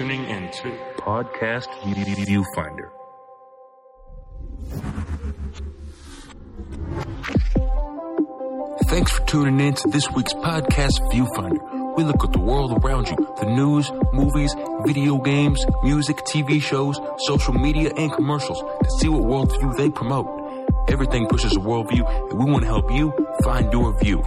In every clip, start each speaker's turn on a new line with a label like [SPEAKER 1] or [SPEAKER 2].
[SPEAKER 1] tuning into Podcast Viewfinder. Thanks for tuning in to this week's Podcast Viewfinder. We look at the world around you, the news, movies, video games, music, TV shows, social media, and commercials to see what worldview they promote. Everything pushes a worldview, and we want to help you find your view.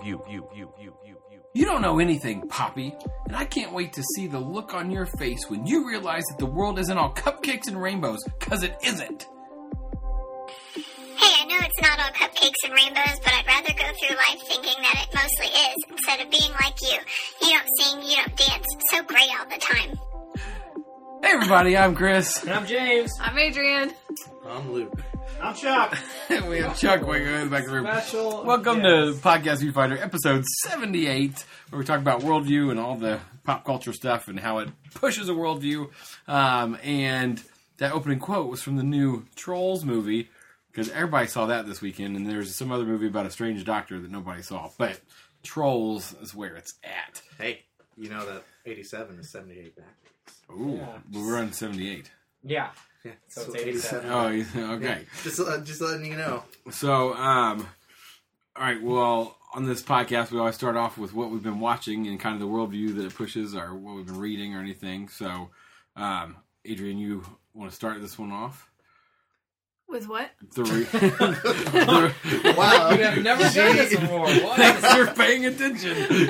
[SPEAKER 2] You don't know anything, Poppy, and I can't wait to see the look on your face when you realize that the world isn't all cupcakes and rainbows, because it isn't.
[SPEAKER 3] Hey, I know it's not all cupcakes and rainbows, but I'd rather go through life thinking that it mostly is, instead of being like you. You don't sing, you don't dance, so great all the time.
[SPEAKER 2] Hey everybody, I'm Chris.
[SPEAKER 4] And I'm James.
[SPEAKER 5] I'm Adrian.
[SPEAKER 6] I'm Luke.
[SPEAKER 4] I'm Chuck.
[SPEAKER 2] We have Chuck way in the back of the room.
[SPEAKER 4] Special
[SPEAKER 2] Welcome to Podcast Viewfinder, episode 78, where we talk about worldview and all the pop culture stuff and how it pushes a worldview. And that opening quote was from the new Trolls movie, because everybody saw that this weekend, and there's some other movie about a strange doctor that nobody saw. But Trolls is where it's at.
[SPEAKER 6] Hey, you know that 87 is 78 backwards.
[SPEAKER 2] Ooh,
[SPEAKER 4] Yeah.
[SPEAKER 2] but we're on 78.
[SPEAKER 4] Yeah.
[SPEAKER 6] Yeah,
[SPEAKER 4] So it's 87.
[SPEAKER 2] Oh, okay.
[SPEAKER 6] Just letting you know.
[SPEAKER 2] So, all right, well, on this podcast, we always start off with what we've been watching and kind of the worldview that it pushes or what we've been reading or anything. So, Adrian, you want to start this one off?
[SPEAKER 5] With what?
[SPEAKER 6] Wow.
[SPEAKER 4] You have never done this before. What?
[SPEAKER 2] You're paying attention.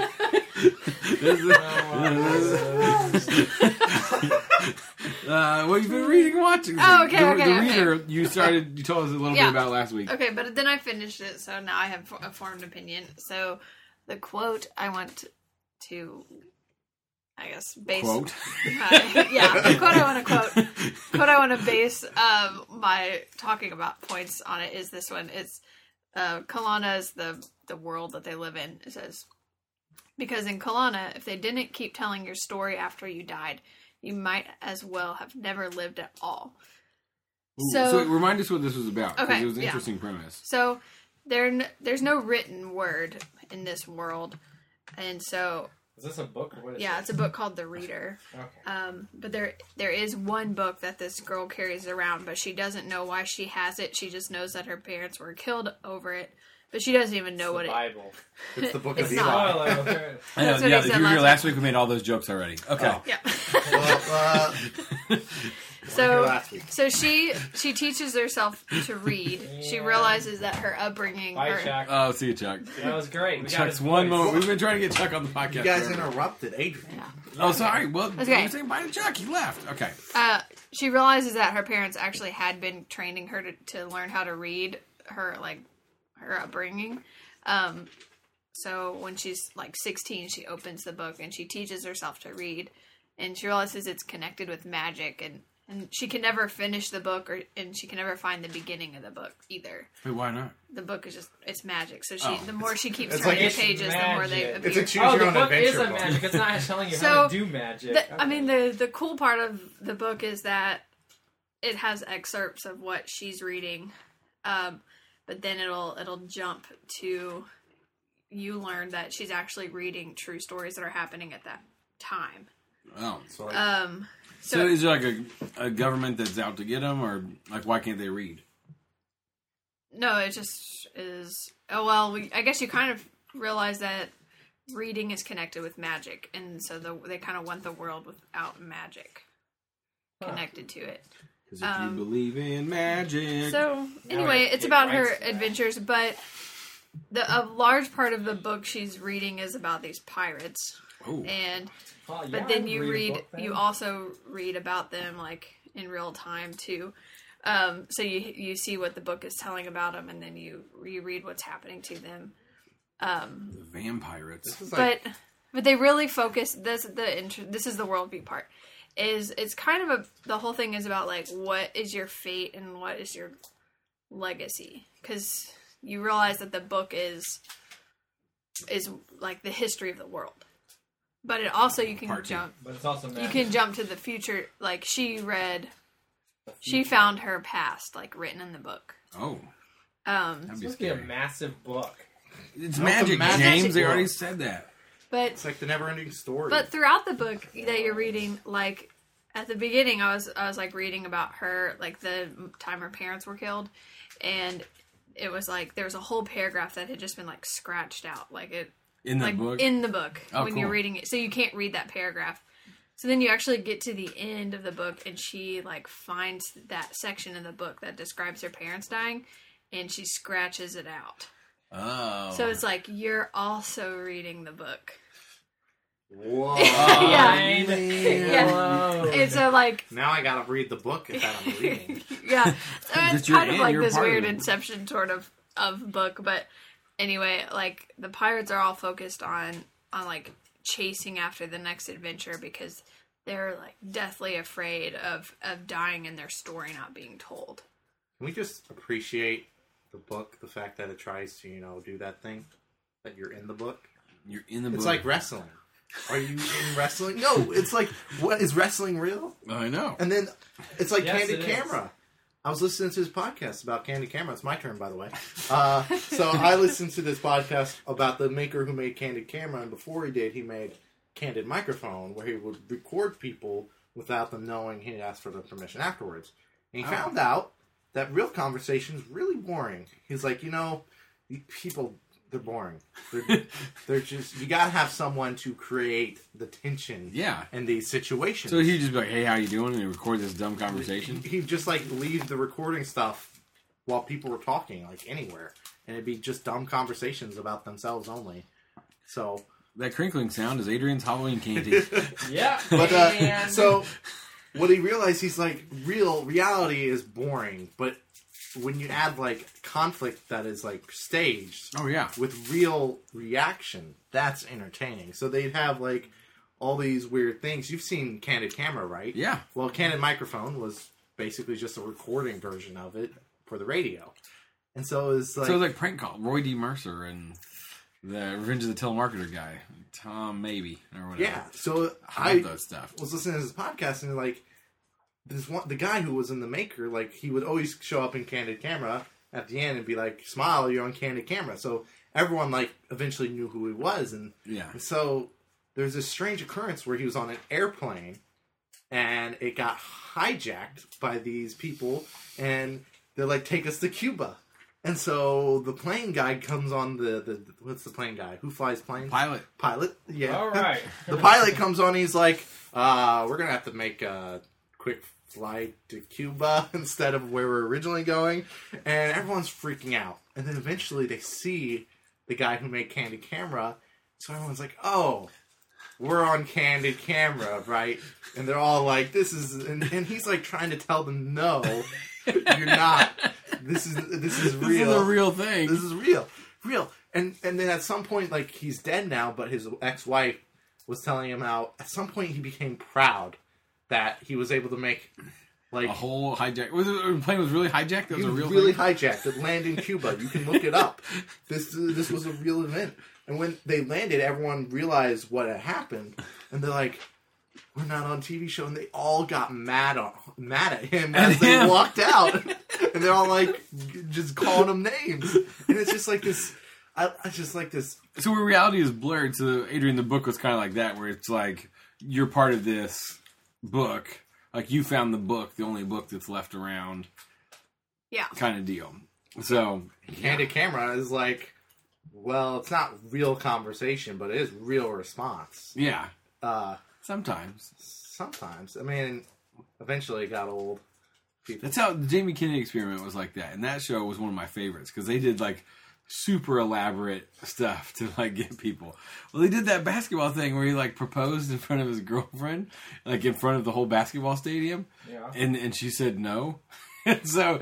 [SPEAKER 2] What you've been reading and watching.
[SPEAKER 5] Oh, okay,
[SPEAKER 2] the
[SPEAKER 5] okay.
[SPEAKER 2] Reader, you told us a little bit
[SPEAKER 5] Yeah.
[SPEAKER 2] about last week.
[SPEAKER 5] Okay, but then I finished it, so now I have a formed opinion. So the quote I want to, I guess, base...
[SPEAKER 2] Quote?
[SPEAKER 5] The quote I want to base my talking about points on it is this one. It's Kalana is the world that they live in. It says, because in Kalana, if they didn't keep telling your story after you died, you might as well have never lived at all.
[SPEAKER 2] Ooh,
[SPEAKER 5] So-
[SPEAKER 2] so remind us what this was about, because
[SPEAKER 5] Okay,
[SPEAKER 2] it was an
[SPEAKER 5] yeah.
[SPEAKER 2] interesting premise.
[SPEAKER 5] So there's no written word in this world, and so
[SPEAKER 4] Is this a book or what is
[SPEAKER 5] yeah, it's a book called The Reader.
[SPEAKER 4] Okay.
[SPEAKER 5] But there is one book that this girl carries around, but she doesn't know why she has it. She just knows that her parents were killed over it, but she doesn't even know what
[SPEAKER 4] the
[SPEAKER 5] it.
[SPEAKER 4] Bible.
[SPEAKER 6] It's the book
[SPEAKER 5] It's
[SPEAKER 6] of
[SPEAKER 5] not.
[SPEAKER 6] Eli.
[SPEAKER 4] Oh, like, okay.
[SPEAKER 5] That's what
[SPEAKER 2] yeah,
[SPEAKER 5] he
[SPEAKER 2] if
[SPEAKER 5] said
[SPEAKER 2] you were here
[SPEAKER 5] last
[SPEAKER 2] last week, we made all those jokes already. Okay.
[SPEAKER 6] Oh.
[SPEAKER 5] Yeah.
[SPEAKER 6] Well, last week.
[SPEAKER 5] So she teaches herself to read. She realizes that her upbringing.
[SPEAKER 4] Bye,
[SPEAKER 5] her,
[SPEAKER 4] Chuck.
[SPEAKER 2] Oh, see you, Chuck.
[SPEAKER 4] That was great. We got
[SPEAKER 2] Chuck's
[SPEAKER 4] his
[SPEAKER 2] one
[SPEAKER 4] voice.
[SPEAKER 2] moment. We've been trying to get Chuck on the podcast.
[SPEAKER 6] You guys
[SPEAKER 2] forever.
[SPEAKER 6] interrupted Adrian.
[SPEAKER 5] yeah.
[SPEAKER 2] Oh, sorry. Well,
[SPEAKER 5] Okay.
[SPEAKER 2] you were saying bye to Chuck. He left. Okay.
[SPEAKER 5] She realizes that her parents actually had been training her to learn how to read, her upbringing. So when she's like 16, she opens the book and she teaches herself to read, and she realizes it's connected with magic, and she can never finish the book, and she can never find the beginning of the book either.
[SPEAKER 2] Wait, why not?
[SPEAKER 5] The book is it's magic. So
[SPEAKER 2] Oh.
[SPEAKER 5] the more she keeps
[SPEAKER 6] It's
[SPEAKER 5] turning
[SPEAKER 6] like
[SPEAKER 5] the pages, the more they
[SPEAKER 4] magic.
[SPEAKER 5] appear.
[SPEAKER 6] It's a choose
[SPEAKER 4] Oh,
[SPEAKER 6] your
[SPEAKER 4] the
[SPEAKER 6] own
[SPEAKER 4] book is
[SPEAKER 6] adventure
[SPEAKER 4] a
[SPEAKER 6] book.
[SPEAKER 4] magic. It's not telling you
[SPEAKER 5] So,
[SPEAKER 4] how to do magic.
[SPEAKER 5] I mean, the cool part of the book is that it has excerpts of what she's reading, but then it'll jump to you learn that she's actually reading true stories that are happening at that time.
[SPEAKER 2] Oh.
[SPEAKER 5] So
[SPEAKER 2] So is there like a government that's out to get them, or like why can't they read?
[SPEAKER 5] no, it just is. Oh well, I guess you kind of realize that reading is connected with magic, and so they kind of want the world without magic connected to it.
[SPEAKER 2] Because if you believe in magic.
[SPEAKER 5] So anyway,
[SPEAKER 4] it-
[SPEAKER 5] it's
[SPEAKER 4] it
[SPEAKER 5] about her
[SPEAKER 4] writes that.
[SPEAKER 5] adventures, but a large part of the book she's reading is about these pirates,
[SPEAKER 2] Oh.
[SPEAKER 5] and
[SPEAKER 4] Oh, yeah,
[SPEAKER 5] but then
[SPEAKER 4] I
[SPEAKER 5] you
[SPEAKER 4] read a
[SPEAKER 5] read,
[SPEAKER 4] book then.
[SPEAKER 5] you also read about them like in real time too. So you see what the book is telling about them, and then you read what's happening to them.
[SPEAKER 2] The vampirates.
[SPEAKER 6] This is like,
[SPEAKER 5] But they really focus. This is the worldview part. It's kind of the whole thing is about like what is your fate and what is your legacy, because you realize that the book is like the history of the world, but it also you can
[SPEAKER 2] Part two.
[SPEAKER 5] jump.
[SPEAKER 4] But it's also magic.
[SPEAKER 5] You can jump to the future. Like she found her past like written in the book.
[SPEAKER 2] Oh.
[SPEAKER 5] Um,
[SPEAKER 2] That'd
[SPEAKER 4] It's
[SPEAKER 2] be
[SPEAKER 4] supposed to be a
[SPEAKER 2] scary.
[SPEAKER 4] massive book.
[SPEAKER 2] It's
[SPEAKER 6] No,
[SPEAKER 2] magic,
[SPEAKER 6] it's a magic
[SPEAKER 2] James. They
[SPEAKER 6] book.
[SPEAKER 2] already said that.
[SPEAKER 5] But
[SPEAKER 6] It's like the never-ending story.
[SPEAKER 5] But throughout the book that you're reading, like at the beginning, I was like reading about her, like the time her parents were killed, and it was like there was a whole paragraph that had just been like scratched out, like it
[SPEAKER 2] In the
[SPEAKER 5] like
[SPEAKER 2] book?
[SPEAKER 5] in the book
[SPEAKER 2] Oh,
[SPEAKER 5] when
[SPEAKER 2] cool.
[SPEAKER 5] you're reading it, so you can't read that paragraph. So then you actually get to the end of the book, and she like finds that section in the book that describes her parents dying, and she scratches it out.
[SPEAKER 2] Oh.
[SPEAKER 5] So it's like you're also reading the book.
[SPEAKER 6] Whoa.
[SPEAKER 5] Yeah.
[SPEAKER 6] Man.
[SPEAKER 4] Whoa.
[SPEAKER 5] And so like
[SPEAKER 6] Now I gotta read the book that I'm reading.
[SPEAKER 5] yeah, so
[SPEAKER 2] But
[SPEAKER 5] it's
[SPEAKER 2] you're
[SPEAKER 5] kind of
[SPEAKER 2] in,
[SPEAKER 5] like
[SPEAKER 2] you're
[SPEAKER 5] this
[SPEAKER 2] part of
[SPEAKER 5] weird
[SPEAKER 2] it.
[SPEAKER 5] Inception sort of book. But anyway, like the pirates are all focused on like chasing after the next adventure because they're like deathly afraid of dying and their story not being told.
[SPEAKER 6] Can we just appreciate the book, the fact that it tries to, do that thing? That you're in the book?
[SPEAKER 2] You're in the book.
[SPEAKER 6] It's like wrestling. Are you in wrestling? No, it's like, what, is wrestling real?
[SPEAKER 2] I know.
[SPEAKER 6] And then it's like
[SPEAKER 4] Yes,
[SPEAKER 6] Candid
[SPEAKER 4] it
[SPEAKER 6] Camera. I was listening to his podcast about Candid Camera. It's my turn, by the way. So I listened to this podcast about the maker who made Candid Camera, and before he did, he made Candid Microphone, where he would record people without them knowing he asked for their permission afterwards. And he found out that real conversation is really boring. He's like, people, they're boring. They're just, you gotta have someone to create the tension
[SPEAKER 2] Yeah.
[SPEAKER 6] in these situations.
[SPEAKER 2] So he'd just be like, hey, how you doing? And he'd record this dumb conversation.
[SPEAKER 6] He'd just like leave the recording stuff while people were talking, like anywhere. And it'd be just dumb conversations about themselves only. So,
[SPEAKER 2] That crinkling sound is Adrian's Halloween candy.
[SPEAKER 4] Yeah.
[SPEAKER 6] but,
[SPEAKER 4] and
[SPEAKER 6] so what he realized, he's like, reality is boring, but when you add like conflict that is like staged
[SPEAKER 2] Oh, yeah.
[SPEAKER 6] with real reaction, that's entertaining. So they'd have like all these weird things. You've seen Candid Camera, right?
[SPEAKER 2] Yeah.
[SPEAKER 6] Well, Candid Microphone was basically just a recording version of it for the radio. And so it was like...
[SPEAKER 2] So it was like prank call. Roy D. Mercer and the Revenge of the Telemarketer guy. Tom Maybe or whatever.
[SPEAKER 6] yeah. So
[SPEAKER 2] I love that stuff.
[SPEAKER 6] was listening to his podcast and like the guy who was in the maker, like he would always show up in Candid Camera at the end and be like, "Smile, you're on Candid Camera." So everyone like eventually knew who he was, and
[SPEAKER 2] Yeah.
[SPEAKER 6] so there's this strange occurrence where he was on an airplane and it got hijacked by these people, and they're like, "Take us to Cuba." And so the plane guy comes on the what's the plane guy? Who flies planes?
[SPEAKER 2] Pilot.
[SPEAKER 6] Yeah.
[SPEAKER 4] all right.
[SPEAKER 6] The pilot comes on, he's like, we're going to have to make a quick flight to Cuba instead of where we're originally going. And everyone's freaking out. And then eventually they see the guy who made Candid Camera. So everyone's like, oh, we're on Candid Camera, right? And they're all like, this is... And he's like trying to tell them, no, you're not. This is real.
[SPEAKER 2] This is a real thing.
[SPEAKER 6] This is real. And then at some point, like, he's dead now, but his ex-wife was telling him how at some point he became proud that he was able to make, like...
[SPEAKER 2] A whole hijack. The plane was really hijacked? That was
[SPEAKER 6] he
[SPEAKER 2] a real
[SPEAKER 6] really
[SPEAKER 2] thing?
[SPEAKER 6] hijacked. It landed in Cuba. You can look it up. This was a real event. And when they landed, everyone realized what had happened. And they're like, we're not on TV show. And they all got mad at him as they walked out. And they're all like, just calling him names. And it's just like this... I just like this...
[SPEAKER 2] So where reality is blurred, so Adrian, the book was kind of like that, where it's like, you're part of this book. Like, you found the book, the only book that's left around.
[SPEAKER 5] Yeah.
[SPEAKER 2] Kind of deal. So...
[SPEAKER 6] Candid Camera is like, well, it's not real conversation, but it is real response.
[SPEAKER 2] Yeah. Sometimes.
[SPEAKER 6] Sometimes. I mean, eventually it got old. People.
[SPEAKER 2] That's how the Jamie Kennedy Experiment was like that. And that show was one of my favorites, because they did, like, super elaborate stuff to, like, get people. Well, they did that basketball thing where he, like, proposed in front of his girlfriend, like, in front of the whole basketball stadium.
[SPEAKER 4] Yeah.
[SPEAKER 2] And she said no. And so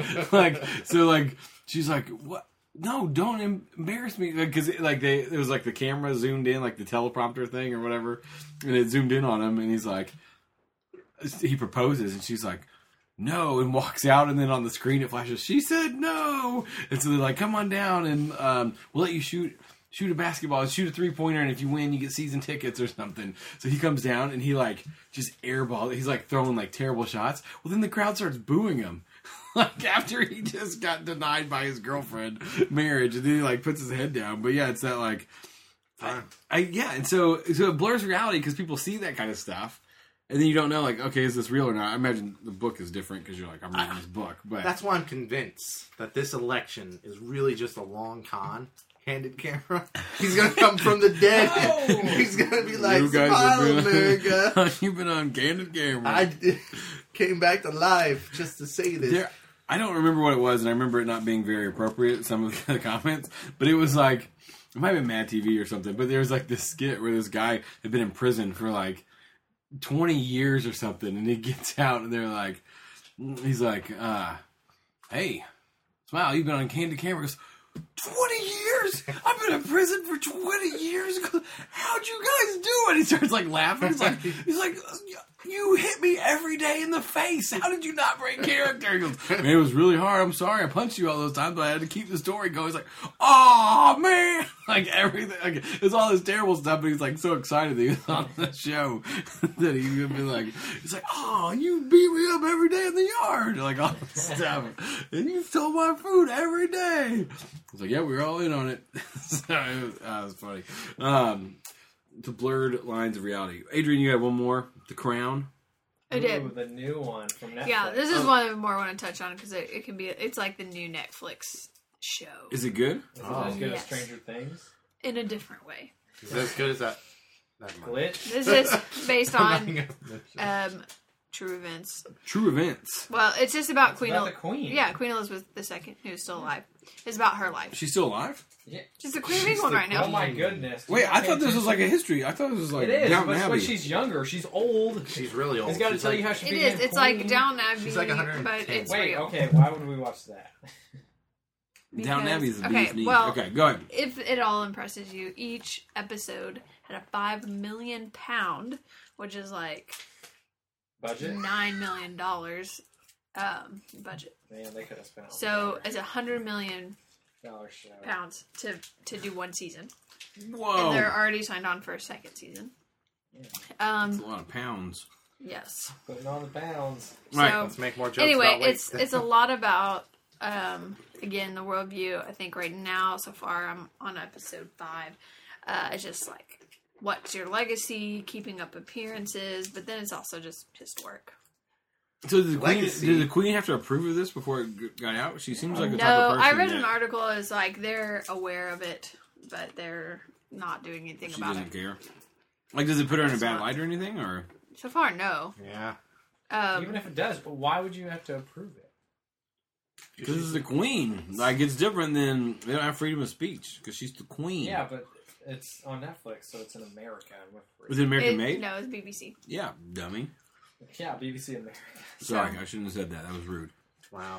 [SPEAKER 2] she's like, what? No, don't embarrass me. Because, like, it was, like, the camera zoomed in, like, the teleprompter thing or whatever. And it zoomed in on him, and he's like, he proposes, and she's like, no, and walks out, and then on the screen it flashes, she said no. And so they're like, come on down, and we'll let you shoot a basketball, shoot a three-pointer, and if you win, you get season tickets or something. So he comes down, and he, like, just airball. He's, like, throwing, like, terrible shots. Well, then the crowd starts booing him. Like, after he just got denied by his girlfriend marriage, and then he, like, puts his head down. But, yeah, it's that, like, And so it blurs reality because people see that kind of stuff, and then you don't know, like, okay, is this real or not? I imagine the book is different because you're like, I'm reading this book, but
[SPEAKER 6] That's why I'm convinced that this election is really just a long con. Candid Camera. He's gonna come from the dead. He's gonna be like,
[SPEAKER 2] you guys
[SPEAKER 6] "Smile,
[SPEAKER 2] have
[SPEAKER 6] America."
[SPEAKER 2] you've been on Candid Camera.
[SPEAKER 6] I came back to life just to say this.
[SPEAKER 2] I don't remember what it was, and I remember it not being very appropriate, some of the comments, but it was like, it might have been Mad TV or something, but there was like this skit where this guy had been in prison for like 20 years or something, and he gets out, and they're like, he's like, hey, Smile, you've been on Candid Camera. He goes, 20 years? I've been in prison for 20 years? How'd you guys do it? He starts like laughing. He's like, you hit me every day in the face. How did you not break character? He goes, man, it was really hard. I'm sorry. I punched you all those times, but I had to keep the story going. He's like, oh, man. Like everything. Like, it's all this terrible stuff, but he's like so excited that he was on the show that he would be like, he's like, oh, you beat me up every day in the yard. Like all this stuff. And you stole my food every day. I was like, yeah, we were all in on it. So it was funny. The blurred lines of reality. Adrian, you have one more. The Crown.
[SPEAKER 5] I did.
[SPEAKER 4] Ooh, the new one from Netflix.
[SPEAKER 5] Yeah, this is one I more want to touch on because it can be. It's like the new Netflix show
[SPEAKER 2] Is it good?
[SPEAKER 4] Is it as good as
[SPEAKER 5] Yes.
[SPEAKER 4] Stranger Things?
[SPEAKER 5] in a different way.
[SPEAKER 6] Is it as good as that?
[SPEAKER 4] Glitch?
[SPEAKER 5] This is based on true events.
[SPEAKER 2] True events.
[SPEAKER 5] Well, it's just about
[SPEAKER 4] It's
[SPEAKER 5] Queen.
[SPEAKER 4] about the Queen.
[SPEAKER 5] Yeah, Queen Elizabeth II, who's still alive. It's about her life.
[SPEAKER 2] She's still alive?
[SPEAKER 4] Yeah.
[SPEAKER 5] She's the Queen of England right now.
[SPEAKER 4] Oh my goodness.
[SPEAKER 2] Wait, I thought this was like a history. I thought this was like
[SPEAKER 4] It is,
[SPEAKER 2] Downton
[SPEAKER 4] but
[SPEAKER 2] Abbey.
[SPEAKER 4] when she's younger, she's old.
[SPEAKER 6] She's really old.
[SPEAKER 4] He's got to
[SPEAKER 6] She's
[SPEAKER 4] tell
[SPEAKER 6] like-
[SPEAKER 4] you how she
[SPEAKER 5] It
[SPEAKER 4] became
[SPEAKER 5] is. It's
[SPEAKER 4] queen.
[SPEAKER 5] like Downton Abbey,
[SPEAKER 6] She's like 110.
[SPEAKER 5] but it's
[SPEAKER 4] Wait,
[SPEAKER 5] real.
[SPEAKER 4] okay, why would we watch that?
[SPEAKER 2] Downton Abbey is a
[SPEAKER 5] okay,
[SPEAKER 2] bee's knees.
[SPEAKER 5] well,
[SPEAKER 2] Okay, go ahead.
[SPEAKER 5] If it all impresses you, each episode had a £5 million, which is like
[SPEAKER 4] Budget?
[SPEAKER 5] $9 million budget.
[SPEAKER 4] Man, they could have spent
[SPEAKER 5] So it's $100 million
[SPEAKER 4] show.
[SPEAKER 5] to do one season,
[SPEAKER 2] Whoa.
[SPEAKER 5] and they're already signed on for a second season.
[SPEAKER 2] That's a lot of pounds.
[SPEAKER 5] Yes.
[SPEAKER 4] Putting on the pounds.
[SPEAKER 2] Right.
[SPEAKER 5] So
[SPEAKER 6] Let's make more jokes
[SPEAKER 5] anyway,
[SPEAKER 6] about weight.
[SPEAKER 5] it's a lot about again the worldview. I think right now so far I'm on episode 5. It's just like what's your legacy, keeping up appearances, but then it's also just work.
[SPEAKER 2] So did
[SPEAKER 6] Legacy.
[SPEAKER 2] did the Queen have to approve of this before it got out? She seems like the type
[SPEAKER 5] No,
[SPEAKER 2] of person
[SPEAKER 5] I read
[SPEAKER 2] that
[SPEAKER 5] an article is like they're aware of it, but they're not doing anything
[SPEAKER 2] she
[SPEAKER 5] about
[SPEAKER 2] doesn't
[SPEAKER 5] it.
[SPEAKER 2] care. Like, does it put her in a
[SPEAKER 5] It's
[SPEAKER 2] bad
[SPEAKER 5] not.
[SPEAKER 2] light or anything? Or
[SPEAKER 5] So far, no.
[SPEAKER 6] Yeah.
[SPEAKER 4] Even if it does, but why would you have to approve it?
[SPEAKER 2] because it's the Queen. Like, it's different than they don't have freedom of speech because she's the Queen.
[SPEAKER 4] Yeah, but it's on Netflix, so it's in America.
[SPEAKER 2] Was it American made?
[SPEAKER 5] No, it's BBC.
[SPEAKER 2] Yeah, dummy.
[SPEAKER 4] Yeah, BBC America.
[SPEAKER 2] Sorry, I shouldn't have said that. That was rude.
[SPEAKER 6] Wow.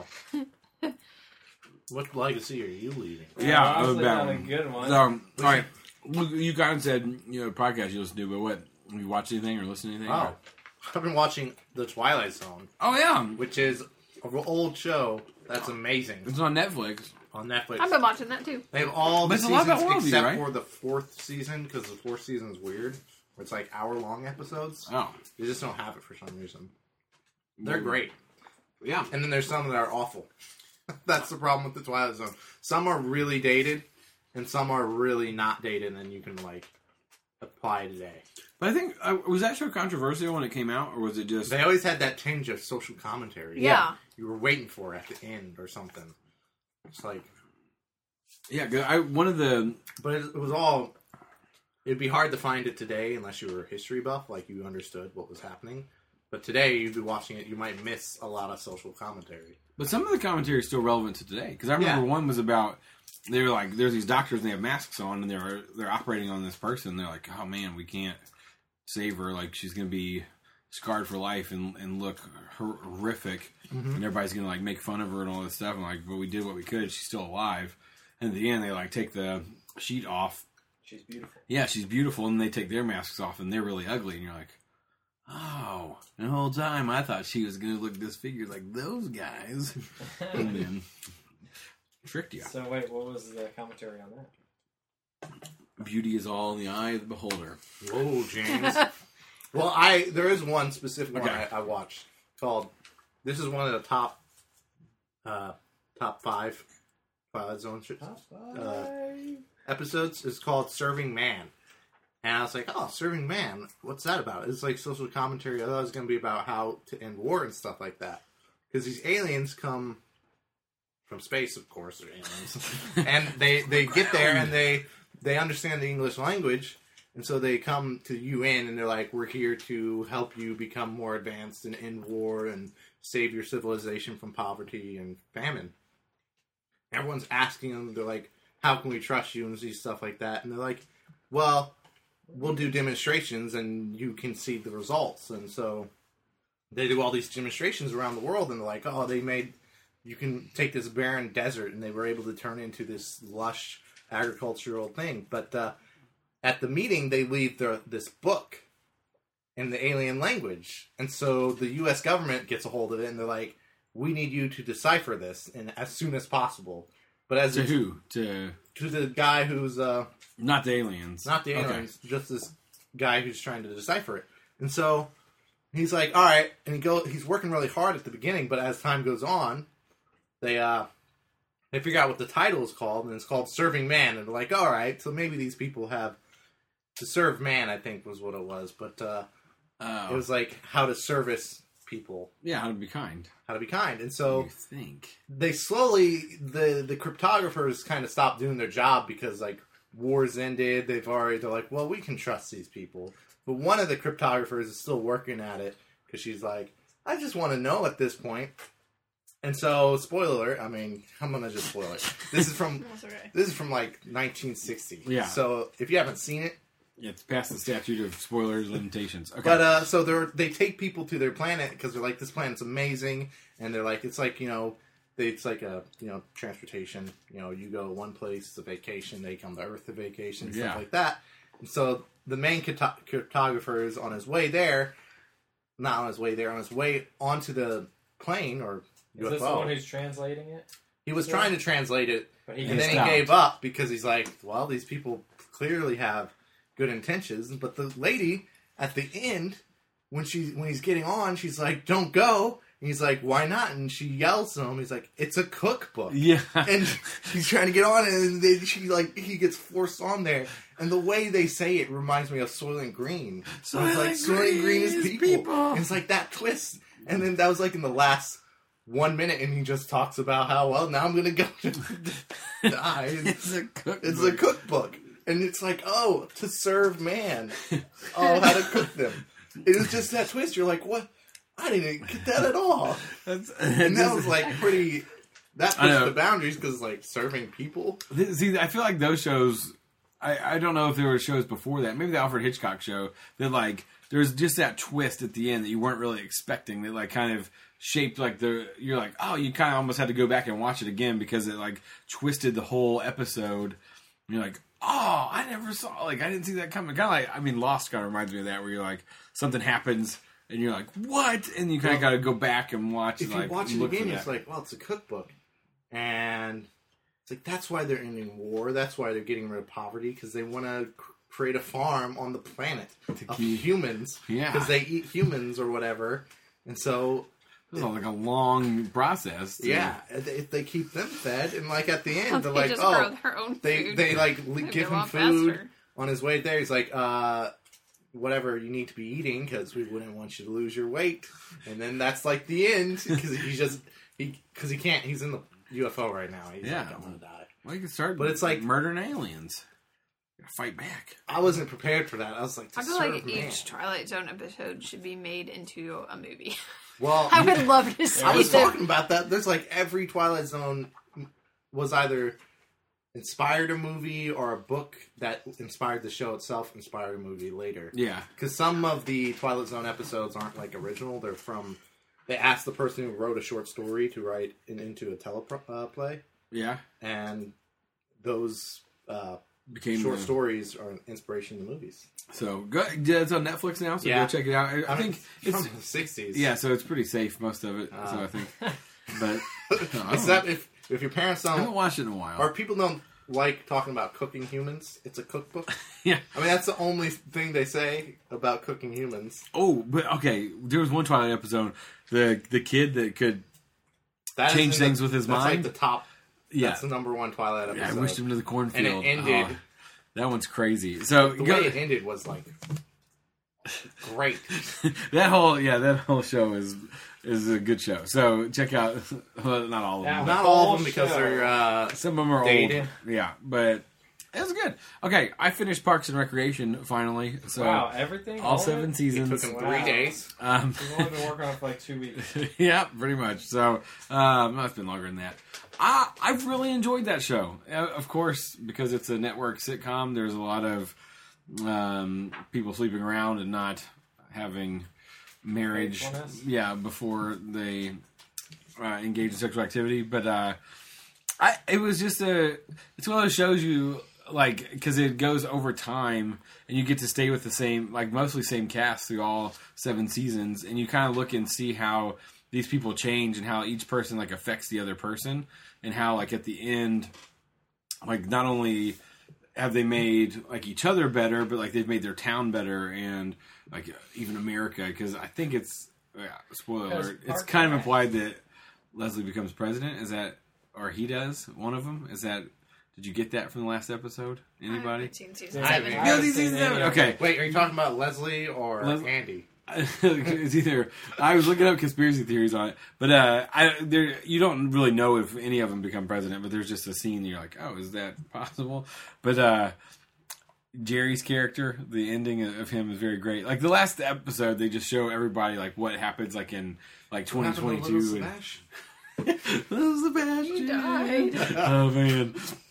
[SPEAKER 6] What legacy are you leaving?
[SPEAKER 2] Yeah,
[SPEAKER 4] honestly,
[SPEAKER 2] about
[SPEAKER 4] not a good one.
[SPEAKER 2] all right. You kind of said podcast you listen to, but what? Have you watched anything or listened to anything?
[SPEAKER 6] Oh, I've been watching The Twilight Zone,
[SPEAKER 2] Oh yeah,
[SPEAKER 6] which is an old show that's amazing
[SPEAKER 2] it's on Netflix.
[SPEAKER 6] on Netflix.
[SPEAKER 5] I've been watching that too.
[SPEAKER 6] They have all the
[SPEAKER 2] But it's a lot
[SPEAKER 6] seasons
[SPEAKER 2] about worldview,
[SPEAKER 6] except
[SPEAKER 2] right?
[SPEAKER 6] for the 4th season, because the 4th season is weird. Where it's like hour-long episodes.
[SPEAKER 2] Oh,
[SPEAKER 6] They just don't have it for some reason. They're great.
[SPEAKER 2] yeah.
[SPEAKER 6] And then there's some that are awful. That's the problem with the Twilight Zone. Some are really dated, and some are really not dated, and you can, like, apply today.
[SPEAKER 2] But I think was that show controversial when it came out, or was it just?
[SPEAKER 6] They always had that tinge of social commentary.
[SPEAKER 5] Yeah.
[SPEAKER 6] You were waiting for it at the end or something. It's like...
[SPEAKER 2] Yeah, 'cause one of the
[SPEAKER 6] But it was all... It'd be hard to find it today unless you were a history buff, like you understood what was happening. But today, you'd be watching it, you might miss a lot of social commentary.
[SPEAKER 2] but some of the commentary is still relevant to today. Because I remember one was about they were like, there's these doctors and they have masks on and they're operating on this person. And they're like, oh man, we can't save her. Like she's gonna be scarred for life and look horrific. And everybody's gonna like make fun of her and all this stuff. And like, but we did what we could. She's still alive. And at the end, they like take the sheet off.
[SPEAKER 4] She's beautiful.
[SPEAKER 2] Yeah, she's beautiful, and they take their masks off, and they're really ugly, and you're like, oh, the whole time I thought she was going to look disfigured like those guys. And then tricked you.
[SPEAKER 4] So wait, what was the commentary on that?
[SPEAKER 2] Beauty is all in the eye of the beholder.
[SPEAKER 6] Whoa, James. Well, there is one specific one I watched called... This is one of the top 5 Twilight Zone shows.
[SPEAKER 4] Top 5.
[SPEAKER 6] episodes. It's called Serving Man. And I was like, oh, Serving Man, what's that about? It's like social commentary. I thought it was going to be about how to end war and stuff like that. Because these aliens come from space, of course, they're aliens. And they get there and they understand the English language. And so they come to UN and they're like, we're here to help you become more advanced and end war and save your civilization from poverty and famine. Everyone's asking them, they're like, how can we trust you and see stuff like that? And they're like, well, we'll do demonstrations and you can see the results. And so they do all these demonstrations around the world and they're like, oh, you can take this barren desert and they were able to turn it into this lush agricultural thing. But at the meeting, they leave this book in the alien language. And so the U.S. government gets a hold of it and they're like, we need you to decipher this and as soon as possible. But as
[SPEAKER 2] To who? To
[SPEAKER 6] the guy who's
[SPEAKER 2] not the aliens.
[SPEAKER 6] not the aliens, just this guy who's trying to decipher it. And so he's like, all right, and he's working really hard at the beginning, but as time goes on, they figure out what the title is called, and it's called Serving Man, and they're like, all right, so maybe these people have to serve man, I think was what it was, but it was like how to service people.
[SPEAKER 2] Yeah, how to be kind.
[SPEAKER 6] How to be kind. And so
[SPEAKER 2] You think.
[SPEAKER 6] they slowly, the cryptographers kind of stopped doing their job because, like, wars ended. They're like, well, we can trust these people. But one of the cryptographers is still working at it because she's like, I just want to know at this point. And so, spoiler alert, I mean, I'm going to just spoil it. This is from,
[SPEAKER 5] That's okay.
[SPEAKER 6] this is from like 1960.
[SPEAKER 2] Yeah.
[SPEAKER 6] So if you haven't seen it,
[SPEAKER 2] Yeah, it's past the statute of spoilers limitations. Okay.
[SPEAKER 6] but so they take people to their planet because they're like, this planet's amazing, and they're like, it's like, it's like a transportation. You go one place to vacation, they come to Earth to vacation, stuff
[SPEAKER 2] Yeah.
[SPEAKER 6] like that. And so the main cryptographer is on his way there, not on his way there, on his way onto the plane or
[SPEAKER 4] Is
[SPEAKER 6] UFO.
[SPEAKER 4] this the one who's translating it?
[SPEAKER 6] He was trying to translate it,
[SPEAKER 4] But he
[SPEAKER 6] and then he
[SPEAKER 2] stopped.
[SPEAKER 6] gave up because he's like, well, these people clearly have good intentions. But the lady at the end, when he's getting on, she's like, don't go. And he's like, why not? And she yells to him. He's like, it's a cookbook.
[SPEAKER 2] yeah.
[SPEAKER 6] And he's trying to get on, and then he gets forced on there. And the way they say it reminds me of Soylent Green. So it's like, Soylent Green is people. And it's like that twist. And then that was like in the last 1 minute, and he just talks about how, well, now I'm going to go die.
[SPEAKER 2] It's a cookbook.
[SPEAKER 6] It's a cookbook. And it's like, oh, to serve man. Oh, how to cook them. It was just that twist. You're like, what? I didn't get that at all. And that was like pretty... That
[SPEAKER 2] I know.
[SPEAKER 6] pushed the boundaries because, like, serving people.
[SPEAKER 2] See, I feel like those shows. I don't know if there were shows before that. Maybe the Alfred Hitchcock show. That like there's just that twist at the end that you weren't really expecting. That like kind of shaped like you're like, oh, you kind of almost had to go back and watch it again because it like twisted the whole episode. And you're like, oh, I never saw, like, I didn't see that coming. Kind of like, I mean, Lost kind of reminds me of that, where you're like, something happens and you're like, what? And you kind of got to go back and watch.
[SPEAKER 6] If
[SPEAKER 2] and,
[SPEAKER 6] you watch it
[SPEAKER 2] look
[SPEAKER 6] again,
[SPEAKER 2] for
[SPEAKER 6] it's
[SPEAKER 2] that.
[SPEAKER 6] like, well, it's a cookbook. And it's like, that's why they're ending war. That's why they're getting rid of poverty, because they want to create a farm on the planet of
[SPEAKER 2] keep-
[SPEAKER 6] humans.
[SPEAKER 2] Yeah.
[SPEAKER 6] Because they eat humans or whatever. And so,
[SPEAKER 2] It's like a long process. to-
[SPEAKER 6] yeah, if they keep them fed, and like at the end, they're
[SPEAKER 5] They
[SPEAKER 6] like,
[SPEAKER 5] just grow
[SPEAKER 6] oh,
[SPEAKER 5] their own
[SPEAKER 6] they
[SPEAKER 5] food.
[SPEAKER 6] they like
[SPEAKER 5] They
[SPEAKER 6] give
[SPEAKER 5] grow
[SPEAKER 6] him
[SPEAKER 5] up
[SPEAKER 6] food
[SPEAKER 5] faster.
[SPEAKER 6] on his way there. He's like, whatever you need to be eating, because we wouldn't want you to lose your weight. And then that's like the end, because he can't. He's in the UFO right now. He's
[SPEAKER 2] Yeah.
[SPEAKER 6] like, I'm gonna die.
[SPEAKER 2] Well, you can start,
[SPEAKER 6] But it's like-
[SPEAKER 2] murdering aliens. You gotta fight back.
[SPEAKER 6] I wasn't prepared for that. I was like, to
[SPEAKER 5] I feel
[SPEAKER 6] serve
[SPEAKER 5] like
[SPEAKER 6] man.
[SPEAKER 5] each Twilight Zone episode should be made into a movie.
[SPEAKER 6] Well,
[SPEAKER 5] I would love to see
[SPEAKER 6] I was
[SPEAKER 5] them.
[SPEAKER 6] talking about that. There's like every Twilight Zone was either inspired a movie or a book that inspired the show itself, inspired a movie later.
[SPEAKER 2] Yeah.
[SPEAKER 6] Because some of the Twilight Zone episodes aren't like original. They're from. They asked the person who wrote a short story to write into a teleplay,
[SPEAKER 2] Yeah.
[SPEAKER 6] and those
[SPEAKER 2] Became
[SPEAKER 6] short
[SPEAKER 2] the-
[SPEAKER 6] stories are an inspiration to movies.
[SPEAKER 2] So go, yeah, it's on Netflix now, so
[SPEAKER 6] Yeah.
[SPEAKER 2] go check it out. I think
[SPEAKER 6] from
[SPEAKER 2] it's
[SPEAKER 6] the '60s.
[SPEAKER 2] yeah, so it's pretty safe, most of it. So I think, but no, I
[SPEAKER 6] It's
[SPEAKER 2] don't-
[SPEAKER 6] not if your parents
[SPEAKER 2] I haven't
[SPEAKER 6] don't
[SPEAKER 2] watched it in a while.
[SPEAKER 6] or people don't like talking about cooking humans. It's a cookbook.
[SPEAKER 2] Yeah.
[SPEAKER 6] I mean, that's the only thing they say about cooking humans.
[SPEAKER 2] Oh, but okay, there was one Twilight episode. The kid that could
[SPEAKER 6] That is
[SPEAKER 2] Change
[SPEAKER 6] in the-
[SPEAKER 2] things with his
[SPEAKER 6] that's
[SPEAKER 2] mind?
[SPEAKER 6] like the top.
[SPEAKER 2] Yeah.
[SPEAKER 6] That's the number one Twilight episode.
[SPEAKER 2] Yeah, I wished him to the cornfield.
[SPEAKER 6] And it ended.
[SPEAKER 2] Oh, that one's crazy. So
[SPEAKER 6] The way it ended was like great.
[SPEAKER 2] that whole show is a good show. So check out well, not all of them.
[SPEAKER 6] Not all of them because they're
[SPEAKER 2] Some of them are
[SPEAKER 6] dated.
[SPEAKER 2] old. Yeah, but it was good. Okay, I finished Parks and Recreation finally. So
[SPEAKER 4] Wow, everything?
[SPEAKER 2] all
[SPEAKER 4] of
[SPEAKER 2] 7
[SPEAKER 4] it?
[SPEAKER 2] seasons.
[SPEAKER 6] It took them
[SPEAKER 4] Wow.
[SPEAKER 6] 3 days.
[SPEAKER 4] We've only been working on it for like 2 weeks.
[SPEAKER 2] Yeah, pretty much. So, it's been longer than that. I've really enjoyed that show. Of course, because it's a network sitcom, there's a lot of people sleeping around and not having marriage,
[SPEAKER 4] Faithfulness?
[SPEAKER 2] before they engage in sexual activity. But it was just it's one of those shows you like because it goes over time and you get to stay with the same, like mostly same cast through all 7 seasons, and you kind of look and see how these people change and how each person like affects the other person, and how like at the end, like not only have they made like each other better, but like they've made their town better and like even America, because I think it's spoiler alert, it's kind of implied that Leslie becomes president. Is that, or he does, one of them? Is that, did you get that from the last episode?
[SPEAKER 5] I
[SPEAKER 2] Anybody?
[SPEAKER 5] haven't seen season
[SPEAKER 4] I
[SPEAKER 5] 7.
[SPEAKER 4] haven't
[SPEAKER 2] No,
[SPEAKER 4] seen
[SPEAKER 2] season
[SPEAKER 4] any
[SPEAKER 2] 7.
[SPEAKER 4] of
[SPEAKER 2] Okay.
[SPEAKER 4] it.
[SPEAKER 6] Wait, are you talking about Leslie or Andy?
[SPEAKER 2] It's either, I was looking up conspiracy theories on it, but you don't really know if any of them become president, but there's just a scene and you're like, oh, is that possible? But Jerry's character, the ending of him is very great. Like the last episode, they just show everybody like what happens like in like 2022 and Little Sebastian
[SPEAKER 5] He died.
[SPEAKER 2] Oh man,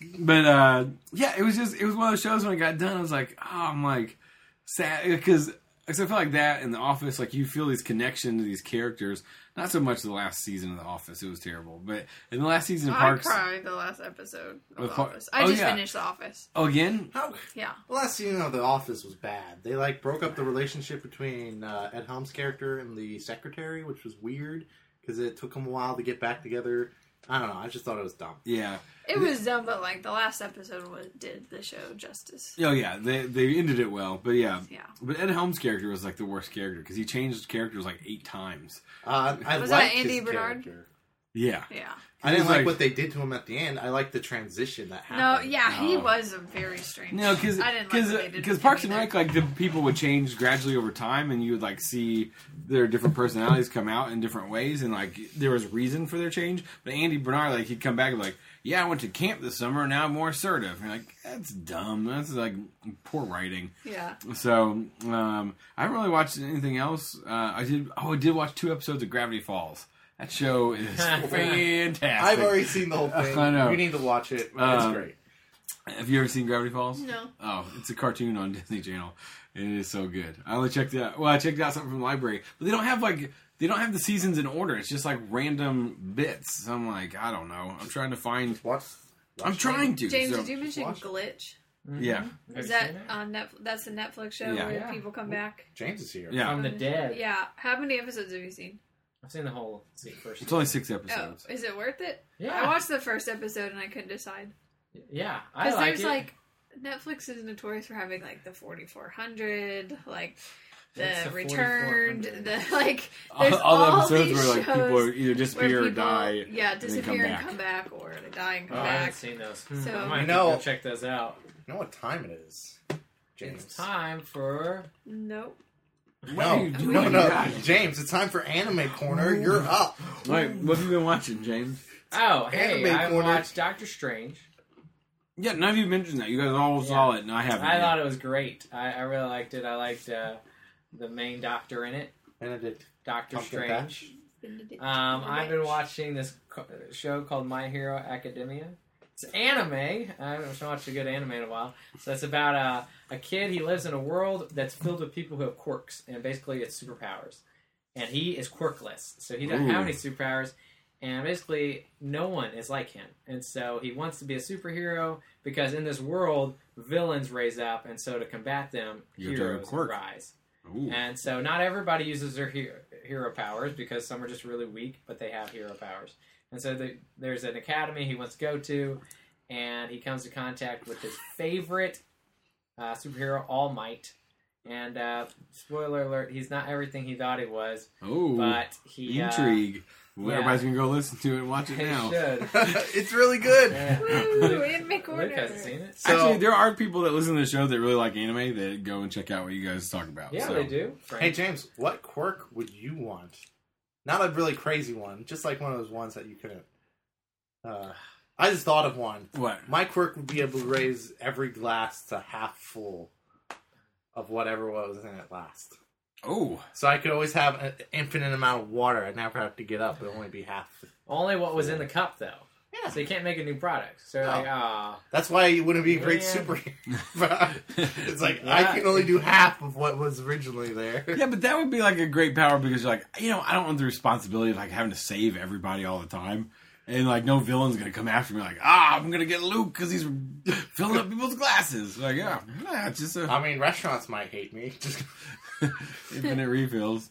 [SPEAKER 2] but it was one of those shows when it got done. I was like, I'm like sad because I feel like that in The Office, like you feel these connection to these characters. Not so much the last season of The Office; it was terrible. But in the last season of Parks,
[SPEAKER 5] I cried the last episode of
[SPEAKER 2] With
[SPEAKER 5] The
[SPEAKER 2] Par-
[SPEAKER 5] Office. I
[SPEAKER 2] Oh,
[SPEAKER 5] just
[SPEAKER 2] yeah.
[SPEAKER 5] finished The Office.
[SPEAKER 2] oh again,
[SPEAKER 6] How?
[SPEAKER 5] Yeah.
[SPEAKER 6] The last season of The Office was bad. They like broke up the relationship between Ed Helms' character and the secretary, which was weird because it took them a while to get back together. I don't know. I just thought it was dumb.
[SPEAKER 2] yeah.
[SPEAKER 5] It was dumb, but like the last episode did the show justice.
[SPEAKER 2] Oh yeah, they ended it well, but yeah.
[SPEAKER 5] Yeah.
[SPEAKER 2] But Ed Helms' character was like the worst character because he changed characters like 8 times.
[SPEAKER 6] I
[SPEAKER 5] Was
[SPEAKER 6] liked
[SPEAKER 5] that Andy
[SPEAKER 6] his
[SPEAKER 5] Bernard?
[SPEAKER 6] character.
[SPEAKER 2] Yeah.
[SPEAKER 5] Yeah.
[SPEAKER 6] I didn't
[SPEAKER 2] He's
[SPEAKER 6] like
[SPEAKER 2] like-
[SPEAKER 6] what they did to him at the end. I liked the transition that
[SPEAKER 5] No,
[SPEAKER 6] happened.
[SPEAKER 5] yeah, he
[SPEAKER 2] Oh.
[SPEAKER 5] was a very strange.
[SPEAKER 2] No, because
[SPEAKER 5] I didn't like what they did with
[SPEAKER 2] Parks
[SPEAKER 5] him
[SPEAKER 2] and
[SPEAKER 5] either.
[SPEAKER 2] Rec, like the people would change gradually over time, and you would like see their different personalities come out in different ways, and like there was reason for their change. But Andy Bernard, like he'd come back and be like, "Yeah, I went to camp this summer, and now I'm more assertive." And you're like, that's dumb. That's like poor writing.
[SPEAKER 5] Yeah.
[SPEAKER 2] So I haven't really watched anything else. I did watch 2 episodes of Gravity Falls. That show is fantastic.
[SPEAKER 6] I've already seen the whole thing.
[SPEAKER 2] I know.
[SPEAKER 6] You need to watch it. It's
[SPEAKER 2] Um,
[SPEAKER 6] great.
[SPEAKER 2] Have you ever seen Gravity Falls?
[SPEAKER 5] No.
[SPEAKER 2] Oh, it's a cartoon on Disney Channel. It is so good. I only checked it out. Well, I checked out something from the library, but they don't have the seasons in order. It's just like random bits. So I'm like, I don't know. I'm trying to find. I'm trying to.
[SPEAKER 5] James,
[SPEAKER 2] so-
[SPEAKER 5] did you mention
[SPEAKER 6] watch it.
[SPEAKER 5] Glitch?
[SPEAKER 2] Yeah.
[SPEAKER 4] Have
[SPEAKER 5] Is
[SPEAKER 4] you
[SPEAKER 5] that
[SPEAKER 4] seen it?
[SPEAKER 5] on Netflix? That's a Netflix show
[SPEAKER 2] Yeah.
[SPEAKER 5] where
[SPEAKER 4] Yeah.
[SPEAKER 5] people come back.
[SPEAKER 6] James is here.
[SPEAKER 2] Yeah.
[SPEAKER 4] From the dead.
[SPEAKER 5] Yeah. How many episodes have you seen?
[SPEAKER 4] I've seen the whole first.
[SPEAKER 2] It's only 6
[SPEAKER 5] Oh,
[SPEAKER 2] episodes.
[SPEAKER 5] is it worth it?
[SPEAKER 4] Yeah.
[SPEAKER 5] I watched the first episode and I couldn't decide.
[SPEAKER 4] Yeah, I
[SPEAKER 5] Because
[SPEAKER 4] like
[SPEAKER 5] there's
[SPEAKER 4] it.
[SPEAKER 5] like Netflix is notorious for having like the 4400, like the
[SPEAKER 4] What's the
[SPEAKER 5] Returned,
[SPEAKER 4] 4400?
[SPEAKER 5] the like.
[SPEAKER 2] All
[SPEAKER 5] There's
[SPEAKER 2] the episodes
[SPEAKER 5] these
[SPEAKER 2] where like people
[SPEAKER 5] shows
[SPEAKER 2] either disappear
[SPEAKER 5] where
[SPEAKER 2] or
[SPEAKER 5] people,
[SPEAKER 2] die.
[SPEAKER 5] yeah,
[SPEAKER 2] then
[SPEAKER 5] disappear
[SPEAKER 2] come
[SPEAKER 5] and
[SPEAKER 2] back.
[SPEAKER 5] come back, or they die and come
[SPEAKER 4] Oh, I haven't
[SPEAKER 5] back.
[SPEAKER 4] seen those.
[SPEAKER 5] So-
[SPEAKER 4] I might
[SPEAKER 6] You know-
[SPEAKER 4] go check those out.
[SPEAKER 6] You know what time it is, James?
[SPEAKER 4] It's time for.
[SPEAKER 5] Nope.
[SPEAKER 2] What are
[SPEAKER 6] No,
[SPEAKER 2] you doing,
[SPEAKER 6] no,
[SPEAKER 2] guys?
[SPEAKER 6] James, it's time for Anime Corner. You're up.
[SPEAKER 2] Wait, what have you been watching, James?
[SPEAKER 4] Oh, hey,
[SPEAKER 6] Anime
[SPEAKER 4] I
[SPEAKER 6] corner.
[SPEAKER 4] watched Doctor Strange.
[SPEAKER 2] Yeah, none of you mentioned that. You guys all saw it, and I haven't.
[SPEAKER 4] I
[SPEAKER 2] yet.
[SPEAKER 4] thought it was great. I really liked it. I liked the main doctor in it,
[SPEAKER 6] Benedict
[SPEAKER 4] Doctor
[SPEAKER 6] Cumberbatch.
[SPEAKER 4] Strange. I've been watching this show called My Hero Academia. It's anime. I haven't watched a good anime in a while. So it's about a kid. He lives in a world that's filled with people who have quirks, and basically it's superpowers. And he is quirkless, so he doesn't have any superpowers. And basically, no one is like him. And so he wants to be a superhero because in this world, villains raise up, and so to combat them,
[SPEAKER 2] You have to have a
[SPEAKER 4] heroes
[SPEAKER 2] quirk.
[SPEAKER 4] rise.
[SPEAKER 2] Ooh.
[SPEAKER 4] And so not everybody uses their hero powers because some are just really weak, but they have hero powers. And so there's an academy he wants to go to, and he comes to contact with his favorite superhero, All Might. And spoiler alert, he's not everything he thought he was,
[SPEAKER 2] Oh,
[SPEAKER 4] but he
[SPEAKER 2] intrigue. Well,
[SPEAKER 4] Yeah.
[SPEAKER 2] everybody's gonna go listen to it and watch it
[SPEAKER 4] They
[SPEAKER 2] now.
[SPEAKER 4] should.
[SPEAKER 6] It's really good.
[SPEAKER 4] Yeah.
[SPEAKER 5] Woo, anime corner.
[SPEAKER 4] Luke hasn't seen it.
[SPEAKER 6] So-
[SPEAKER 2] Actually, there are people that listen to the show that really like anime that go and check out what you guys talk about.
[SPEAKER 4] Yeah,
[SPEAKER 2] so.
[SPEAKER 4] they do.
[SPEAKER 6] Hey James, what quirk would you want? Not a really crazy one, just like one of those ones that you couldn't. I just thought of one.
[SPEAKER 2] What?
[SPEAKER 6] My quirk would be able to raise every glass to half full of whatever was in it last.
[SPEAKER 2] Oh,
[SPEAKER 6] So I could always have an infinite amount of water. I'd never have to get up. It'd only be half.
[SPEAKER 4] Only what was in the cup, though.
[SPEAKER 6] Yeah.
[SPEAKER 4] So you can't make a new product. So they're like, ah.
[SPEAKER 6] That's why you wouldn't be a great
[SPEAKER 4] Yeah.
[SPEAKER 6] superhero. It's like, I
[SPEAKER 4] Yeah.
[SPEAKER 6] can only do half of what was originally there.
[SPEAKER 2] yeah, but that would be like a great power because you're like, I don't want the responsibility of like having to save everybody all the time. And like, no villain's gonna come after me. Like, I'm gonna get Luke because he's filling up people's glasses. Like, yeah, it's just a
[SPEAKER 6] I mean, restaurants might hate me. Just
[SPEAKER 2] infinite refills.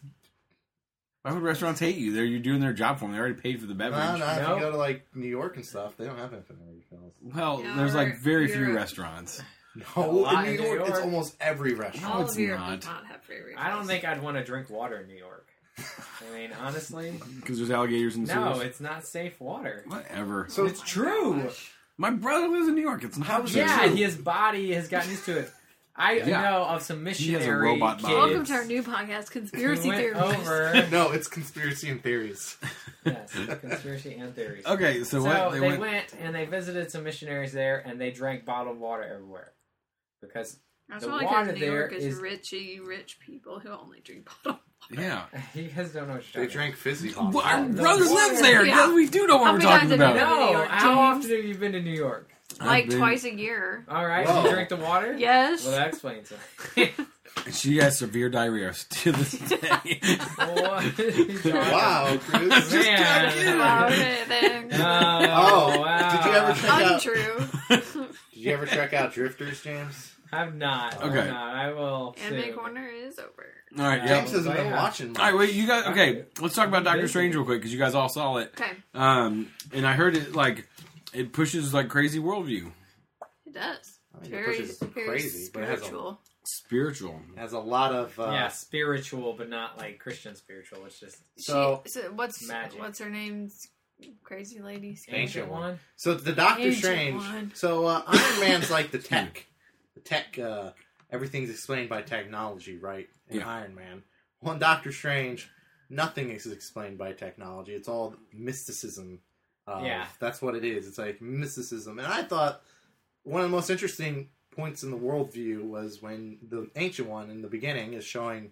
[SPEAKER 2] Why would restaurants hate you? You're doing their job for them. They already paid for the beverage.
[SPEAKER 6] no, if
[SPEAKER 4] Nope.
[SPEAKER 6] you go to like New York and stuff, they don't have infinite refills.
[SPEAKER 2] Well,
[SPEAKER 5] Yeah,
[SPEAKER 2] there's like very few
[SPEAKER 5] you're-
[SPEAKER 2] restaurants.
[SPEAKER 6] No,
[SPEAKER 4] lot
[SPEAKER 6] in
[SPEAKER 4] in
[SPEAKER 6] New
[SPEAKER 4] New
[SPEAKER 6] York, it's
[SPEAKER 4] York.
[SPEAKER 6] almost every restaurant.
[SPEAKER 5] All
[SPEAKER 2] it's
[SPEAKER 5] of Europe
[SPEAKER 2] not.
[SPEAKER 5] does not have free refills.
[SPEAKER 4] I don't think I'd want to drink water in New York. I mean, honestly,
[SPEAKER 2] Because there's alligators in the
[SPEAKER 4] no,
[SPEAKER 2] sewers.
[SPEAKER 4] it's not safe water.
[SPEAKER 2] Whatever.
[SPEAKER 6] So
[SPEAKER 4] It's true.
[SPEAKER 2] My brother lives in New York. It's not true.
[SPEAKER 4] Yeah, his body has gotten used to it. I
[SPEAKER 2] Yeah.
[SPEAKER 4] know of some
[SPEAKER 2] He has a
[SPEAKER 4] missionary
[SPEAKER 2] robot
[SPEAKER 4] kids
[SPEAKER 2] body.
[SPEAKER 5] Welcome to our new podcast,
[SPEAKER 4] who
[SPEAKER 5] Conspiracy
[SPEAKER 4] went
[SPEAKER 5] Theories.
[SPEAKER 4] over.
[SPEAKER 6] No, it's conspiracy and theories.
[SPEAKER 4] Yes, conspiracy and theories.
[SPEAKER 2] Okay, so what?
[SPEAKER 4] They went and they visited some missionaries there, and they drank bottled water everywhere because
[SPEAKER 5] That's
[SPEAKER 4] the
[SPEAKER 5] why
[SPEAKER 4] water
[SPEAKER 5] New
[SPEAKER 4] there
[SPEAKER 5] York is
[SPEAKER 4] is-
[SPEAKER 5] rich people who only drink bottled.
[SPEAKER 2] Yeah.
[SPEAKER 4] you guys don't know what
[SPEAKER 6] They
[SPEAKER 4] you're talking
[SPEAKER 6] drank fizzy
[SPEAKER 2] Well,
[SPEAKER 6] hot
[SPEAKER 2] our
[SPEAKER 6] water.
[SPEAKER 2] brother
[SPEAKER 4] water-
[SPEAKER 2] lives there.
[SPEAKER 5] Yeah.
[SPEAKER 2] Yeah, we do know what
[SPEAKER 5] How
[SPEAKER 2] we're
[SPEAKER 5] many
[SPEAKER 2] talking
[SPEAKER 5] times have you
[SPEAKER 2] about.
[SPEAKER 5] been to New
[SPEAKER 4] No,
[SPEAKER 5] York,
[SPEAKER 4] how
[SPEAKER 5] James?
[SPEAKER 4] often have you been to New York?
[SPEAKER 5] Like
[SPEAKER 2] I've been-
[SPEAKER 5] twice a year.
[SPEAKER 4] All right,
[SPEAKER 6] Whoa.
[SPEAKER 4] you drink the water.
[SPEAKER 5] Yes.
[SPEAKER 4] Well, that explains it.
[SPEAKER 2] She has severe diarrhea to this day.
[SPEAKER 4] What?
[SPEAKER 6] Wow, Chris.
[SPEAKER 4] Man.
[SPEAKER 5] Okay, then.
[SPEAKER 4] Oh,
[SPEAKER 6] Oh,
[SPEAKER 4] wow.
[SPEAKER 6] did you ever check out?
[SPEAKER 5] Untrue.
[SPEAKER 6] Did you ever check out Drifters, James?
[SPEAKER 4] I've not.
[SPEAKER 2] Okay.
[SPEAKER 4] I'm not. I will.
[SPEAKER 5] Anime
[SPEAKER 4] soon.
[SPEAKER 5] corner is over.
[SPEAKER 2] All right,
[SPEAKER 4] Yeah.
[SPEAKER 2] yeah.
[SPEAKER 6] James hasn't been
[SPEAKER 4] Yeah.
[SPEAKER 6] watching much.
[SPEAKER 2] All right, wait, you guys. Okay, let's talk about Doctor
[SPEAKER 4] Busy.
[SPEAKER 2] Strange real quick because you guys all saw it.
[SPEAKER 5] Okay,
[SPEAKER 2] And I heard it like it pushes like crazy worldview,
[SPEAKER 5] it does.
[SPEAKER 6] I mean, it
[SPEAKER 5] Very,
[SPEAKER 6] pushes
[SPEAKER 5] very
[SPEAKER 6] crazy, but it has a-
[SPEAKER 5] spiritual.
[SPEAKER 2] spiritual.
[SPEAKER 6] Has a lot of.
[SPEAKER 4] Yeah, spiritual, but not like Christian spiritual. It's just
[SPEAKER 6] So-
[SPEAKER 5] What's
[SPEAKER 4] Magic.
[SPEAKER 5] what's her name? Crazy lady.
[SPEAKER 4] ancient one.
[SPEAKER 6] So the Doctor
[SPEAKER 5] Ancient
[SPEAKER 6] Strange.
[SPEAKER 5] one.
[SPEAKER 6] So Iron Man's like the tech. The tech. Everything's explained by technology, right? In
[SPEAKER 2] Yeah.
[SPEAKER 6] Iron Man. Well, in Doctor Strange, nothing is explained by technology. It's all mysticism.
[SPEAKER 4] Yeah.
[SPEAKER 6] That's what it is. It's like mysticism. And I thought one of the most interesting points in the worldview was when the Ancient One in the beginning is showing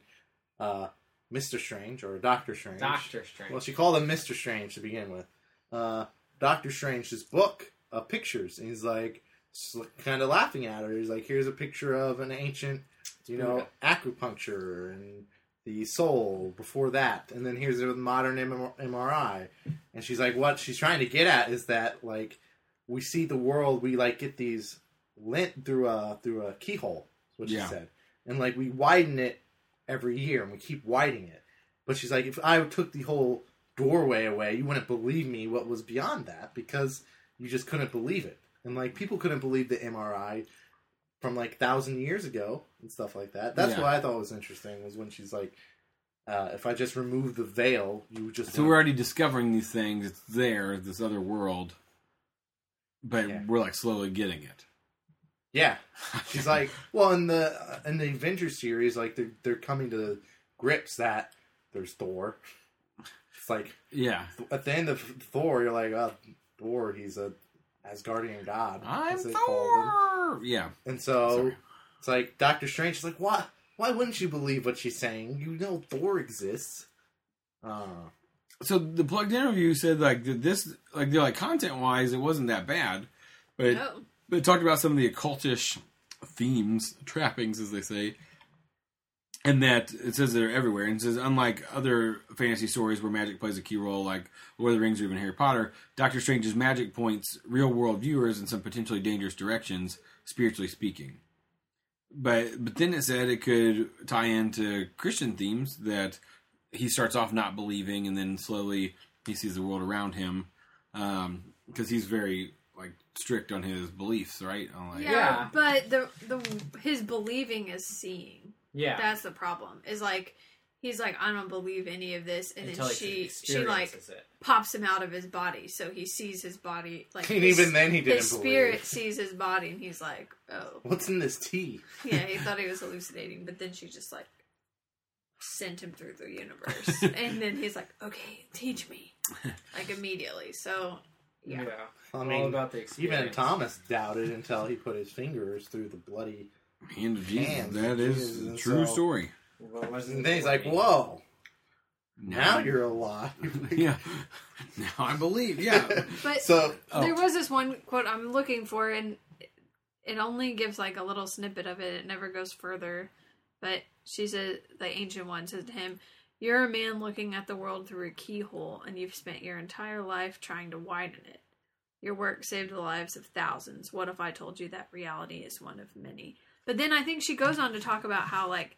[SPEAKER 6] Mr. Strange or Doctor Strange.
[SPEAKER 4] Doctor Strange.
[SPEAKER 6] Well, she called him Mr. Strange to begin with. Doctor Strange's book of pictures, and he's like kind of laughing at her. He's like, "Here's a picture of an ancient, acupuncture and the soul before that, and then here's a modern MRI." And she's like, "What she's trying to get at is that like we see the world, we like get these lent through a keyhole." Is what she
[SPEAKER 2] Yeah.
[SPEAKER 6] said, and like we widen it every year, and we keep widening it. But she's like, if I took the whole doorway away, you wouldn't believe me what was beyond that because you just couldn't believe it. And like people couldn't believe the MRI from like 1,000 years ago and stuff like that. That's
[SPEAKER 2] Yeah.
[SPEAKER 6] what I thought was interesting was when she's like, if I just remove the veil, you would just
[SPEAKER 2] So we're already discovering these things. It's there, this other world, but
[SPEAKER 6] Yeah.
[SPEAKER 2] we're like slowly getting it.
[SPEAKER 6] yeah. She's like, well, in the Avengers series, like they're coming to grips that there's Thor. It's like
[SPEAKER 2] Yeah,
[SPEAKER 6] at the end of Thor, you're like, oh, Thor, he's a Asgardian god.
[SPEAKER 2] I'm
[SPEAKER 6] as they called him.
[SPEAKER 2] Thor. Yeah,
[SPEAKER 6] And so
[SPEAKER 2] Sorry.
[SPEAKER 6] it's like Doctor Strange is like, why? Why wouldn't you believe what she's saying? You know Thor exists.
[SPEAKER 2] so the plugged in review said like that this like they're like content wise it wasn't that bad, but
[SPEAKER 5] No.
[SPEAKER 2] but it talked about some of the occultish themes, trappings as they say, and that it says they're everywhere. And it says unlike other fantasy stories where magic plays a key role, like Lord of the Rings or even Harry Potter, Doctor Strange's magic points real world viewers in some potentially dangerous directions, spiritually speaking. But then it said it could tie into Christian themes that he starts off not believing and then slowly he sees the world around him because he's very like strict on his beliefs, right? On, like,
[SPEAKER 5] Yeah, but his believing is seeing.
[SPEAKER 4] Yeah.
[SPEAKER 5] That's the problem. Is like he's like, I don't believe any of this, and
[SPEAKER 4] Until
[SPEAKER 5] then
[SPEAKER 4] he
[SPEAKER 5] she like
[SPEAKER 4] experiences it.
[SPEAKER 5] pops him out of his body, so he sees his body. Like,
[SPEAKER 6] And
[SPEAKER 5] his,
[SPEAKER 6] even then, he didn't
[SPEAKER 5] his
[SPEAKER 6] believe.
[SPEAKER 5] spirit sees his body, and he's like, oh,
[SPEAKER 6] What's in this tea?
[SPEAKER 5] yeah. He thought he was hallucinating, but then she just like sent him through the universe, and then he's like, okay, teach me, like immediately. So yeah.
[SPEAKER 6] I
[SPEAKER 4] All
[SPEAKER 6] mean,
[SPEAKER 4] about the experience.
[SPEAKER 6] even Thomas doubted until he put his fingers through the bloody.
[SPEAKER 2] Hand of Jesus.
[SPEAKER 6] Hands
[SPEAKER 2] That
[SPEAKER 6] of
[SPEAKER 2] is
[SPEAKER 6] Jesus,
[SPEAKER 2] a
[SPEAKER 6] and
[SPEAKER 2] true
[SPEAKER 6] so-
[SPEAKER 2] story.
[SPEAKER 4] What was
[SPEAKER 6] And
[SPEAKER 4] it?
[SPEAKER 6] then he's like, "Whoa, now you're alive."
[SPEAKER 2] Yeah. Now I believe. Yeah.
[SPEAKER 5] But
[SPEAKER 6] So
[SPEAKER 5] there was this one quote I'm looking for, and it only gives like a little snippet of it. It never goes further. But she said, the Ancient One said to him, "You're a man looking at the world through a keyhole, and you've spent your entire life trying to widen it. Your work saved the lives of thousands. What if I told you that reality is one of many?" But then I think she goes on to talk about how, like,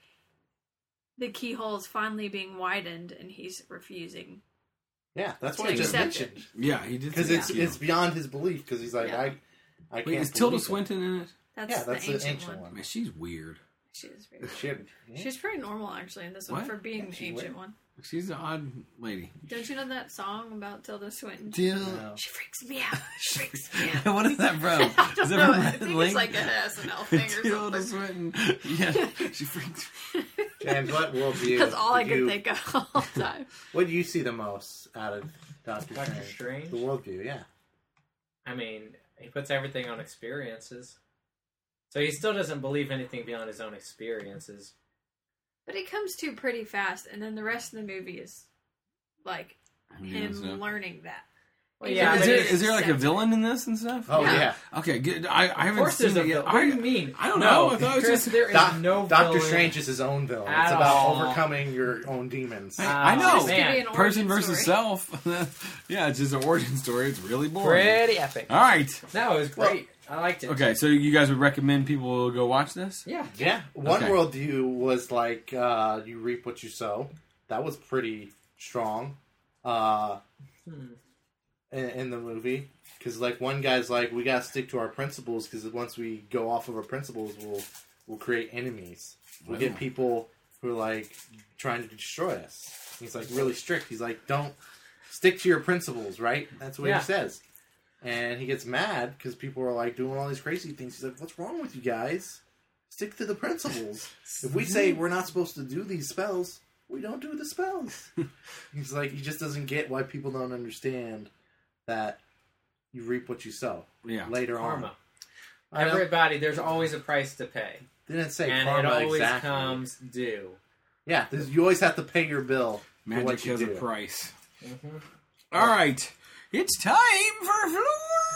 [SPEAKER 5] the keyhole is finally being widened, and he's refusing.
[SPEAKER 6] yeah, that's
[SPEAKER 5] To
[SPEAKER 6] what I just
[SPEAKER 5] accept it.
[SPEAKER 6] mentioned.
[SPEAKER 2] Yeah, he did.
[SPEAKER 6] Because
[SPEAKER 2] say
[SPEAKER 6] it's
[SPEAKER 2] that.
[SPEAKER 6] it's beyond his belief. Because he's like,
[SPEAKER 5] Yeah.
[SPEAKER 6] I can't.
[SPEAKER 2] Wait, is Tilda
[SPEAKER 6] believe it.
[SPEAKER 2] Swinton in it?
[SPEAKER 5] That's,
[SPEAKER 6] Yeah, that's
[SPEAKER 5] the ancient, one.
[SPEAKER 2] Man, she's weird.
[SPEAKER 5] She is very
[SPEAKER 6] Shit.
[SPEAKER 5] She's pretty normal, actually, in this one
[SPEAKER 2] What?
[SPEAKER 5] for being
[SPEAKER 6] Yeah,
[SPEAKER 5] the
[SPEAKER 6] she's
[SPEAKER 5] ancient
[SPEAKER 6] weird.
[SPEAKER 5] one.
[SPEAKER 2] She's an odd lady.
[SPEAKER 5] Don't you know that song about Tilda Swinton?
[SPEAKER 6] No.
[SPEAKER 5] She freaks me out. She freaks me out.
[SPEAKER 2] What is that from?
[SPEAKER 5] I don't
[SPEAKER 2] Is that
[SPEAKER 5] know.
[SPEAKER 2] from
[SPEAKER 5] I
[SPEAKER 2] Red
[SPEAKER 5] think
[SPEAKER 2] Link?
[SPEAKER 5] it's like an SNL thing or
[SPEAKER 2] Tilda
[SPEAKER 5] something.
[SPEAKER 2] Swinton. Yeah, she freaks.
[SPEAKER 6] And what worldview?
[SPEAKER 5] That's all I
[SPEAKER 6] did
[SPEAKER 5] can
[SPEAKER 6] you-
[SPEAKER 5] think of all the time.
[SPEAKER 6] What do you see the most out of Doctor
[SPEAKER 4] Doctor
[SPEAKER 6] Strange?
[SPEAKER 4] Strange?
[SPEAKER 6] The worldview, yeah.
[SPEAKER 4] I mean, he puts everything on experiences. So he still doesn't believe anything beyond his own experiences.
[SPEAKER 5] But it comes to pretty fast, and then the rest of the movie is like him learning that.
[SPEAKER 4] Well, yeah,
[SPEAKER 2] Is
[SPEAKER 4] but
[SPEAKER 2] there,
[SPEAKER 4] it's
[SPEAKER 2] is there like a
[SPEAKER 5] accepted.
[SPEAKER 2] villain in this and stuff?
[SPEAKER 6] Oh
[SPEAKER 5] Yeah.
[SPEAKER 6] yeah.
[SPEAKER 2] Okay, good. I
[SPEAKER 4] Of
[SPEAKER 2] haven't
[SPEAKER 4] course
[SPEAKER 2] seen
[SPEAKER 4] there's a
[SPEAKER 2] it yet.
[SPEAKER 4] villain. What do you mean?
[SPEAKER 2] I don't
[SPEAKER 4] No,
[SPEAKER 2] know. I thought it was
[SPEAKER 4] Chris,
[SPEAKER 2] just.
[SPEAKER 4] there is no
[SPEAKER 6] Doctor
[SPEAKER 4] villain
[SPEAKER 6] Strange is his own villain.
[SPEAKER 4] at
[SPEAKER 6] It's about
[SPEAKER 4] all.
[SPEAKER 6] overcoming your own demons.
[SPEAKER 2] I
[SPEAKER 4] Oh,
[SPEAKER 2] know.
[SPEAKER 5] This could be an
[SPEAKER 4] man.
[SPEAKER 5] origin
[SPEAKER 2] Person versus
[SPEAKER 5] story.
[SPEAKER 2] self. Yeah, it's just an origin story. It's really boring.
[SPEAKER 4] Pretty epic.
[SPEAKER 2] All right.
[SPEAKER 4] No, it was great. I liked it.
[SPEAKER 2] Okay, so you guys would recommend people go watch this?
[SPEAKER 4] Yeah.
[SPEAKER 6] Yeah. One
[SPEAKER 2] Okay.
[SPEAKER 6] worldview was like you reap what you sow. That was pretty strong in the movie. Because like one guy's like, we gotta stick to our principles. Because once we go off of our principles, we'll create enemies. We'll get people who are like trying to destroy us. He's like really strict. He's like, don't stick to your principles, right? That's what
[SPEAKER 4] Yeah.
[SPEAKER 6] he says. And he gets mad because people are like doing all these crazy things. He's like, what's wrong with you guys? Stick to the principles. If we say we're not supposed to do these spells, we don't do the spells. He's like, he just doesn't get why people don't understand that you reap what you sow.
[SPEAKER 2] Yeah.
[SPEAKER 6] Later
[SPEAKER 4] Karma.
[SPEAKER 6] on. I know.
[SPEAKER 4] Everybody, there's always a price to pay.
[SPEAKER 6] Didn't say
[SPEAKER 4] And
[SPEAKER 6] karma
[SPEAKER 4] it always
[SPEAKER 6] exactly.
[SPEAKER 4] comes due.
[SPEAKER 6] Yeah, you always have to pay your bill for
[SPEAKER 2] Magic
[SPEAKER 6] what you
[SPEAKER 2] has a
[SPEAKER 6] do.
[SPEAKER 2] price.
[SPEAKER 4] Mm-hmm.
[SPEAKER 2] All right. It's time for Florida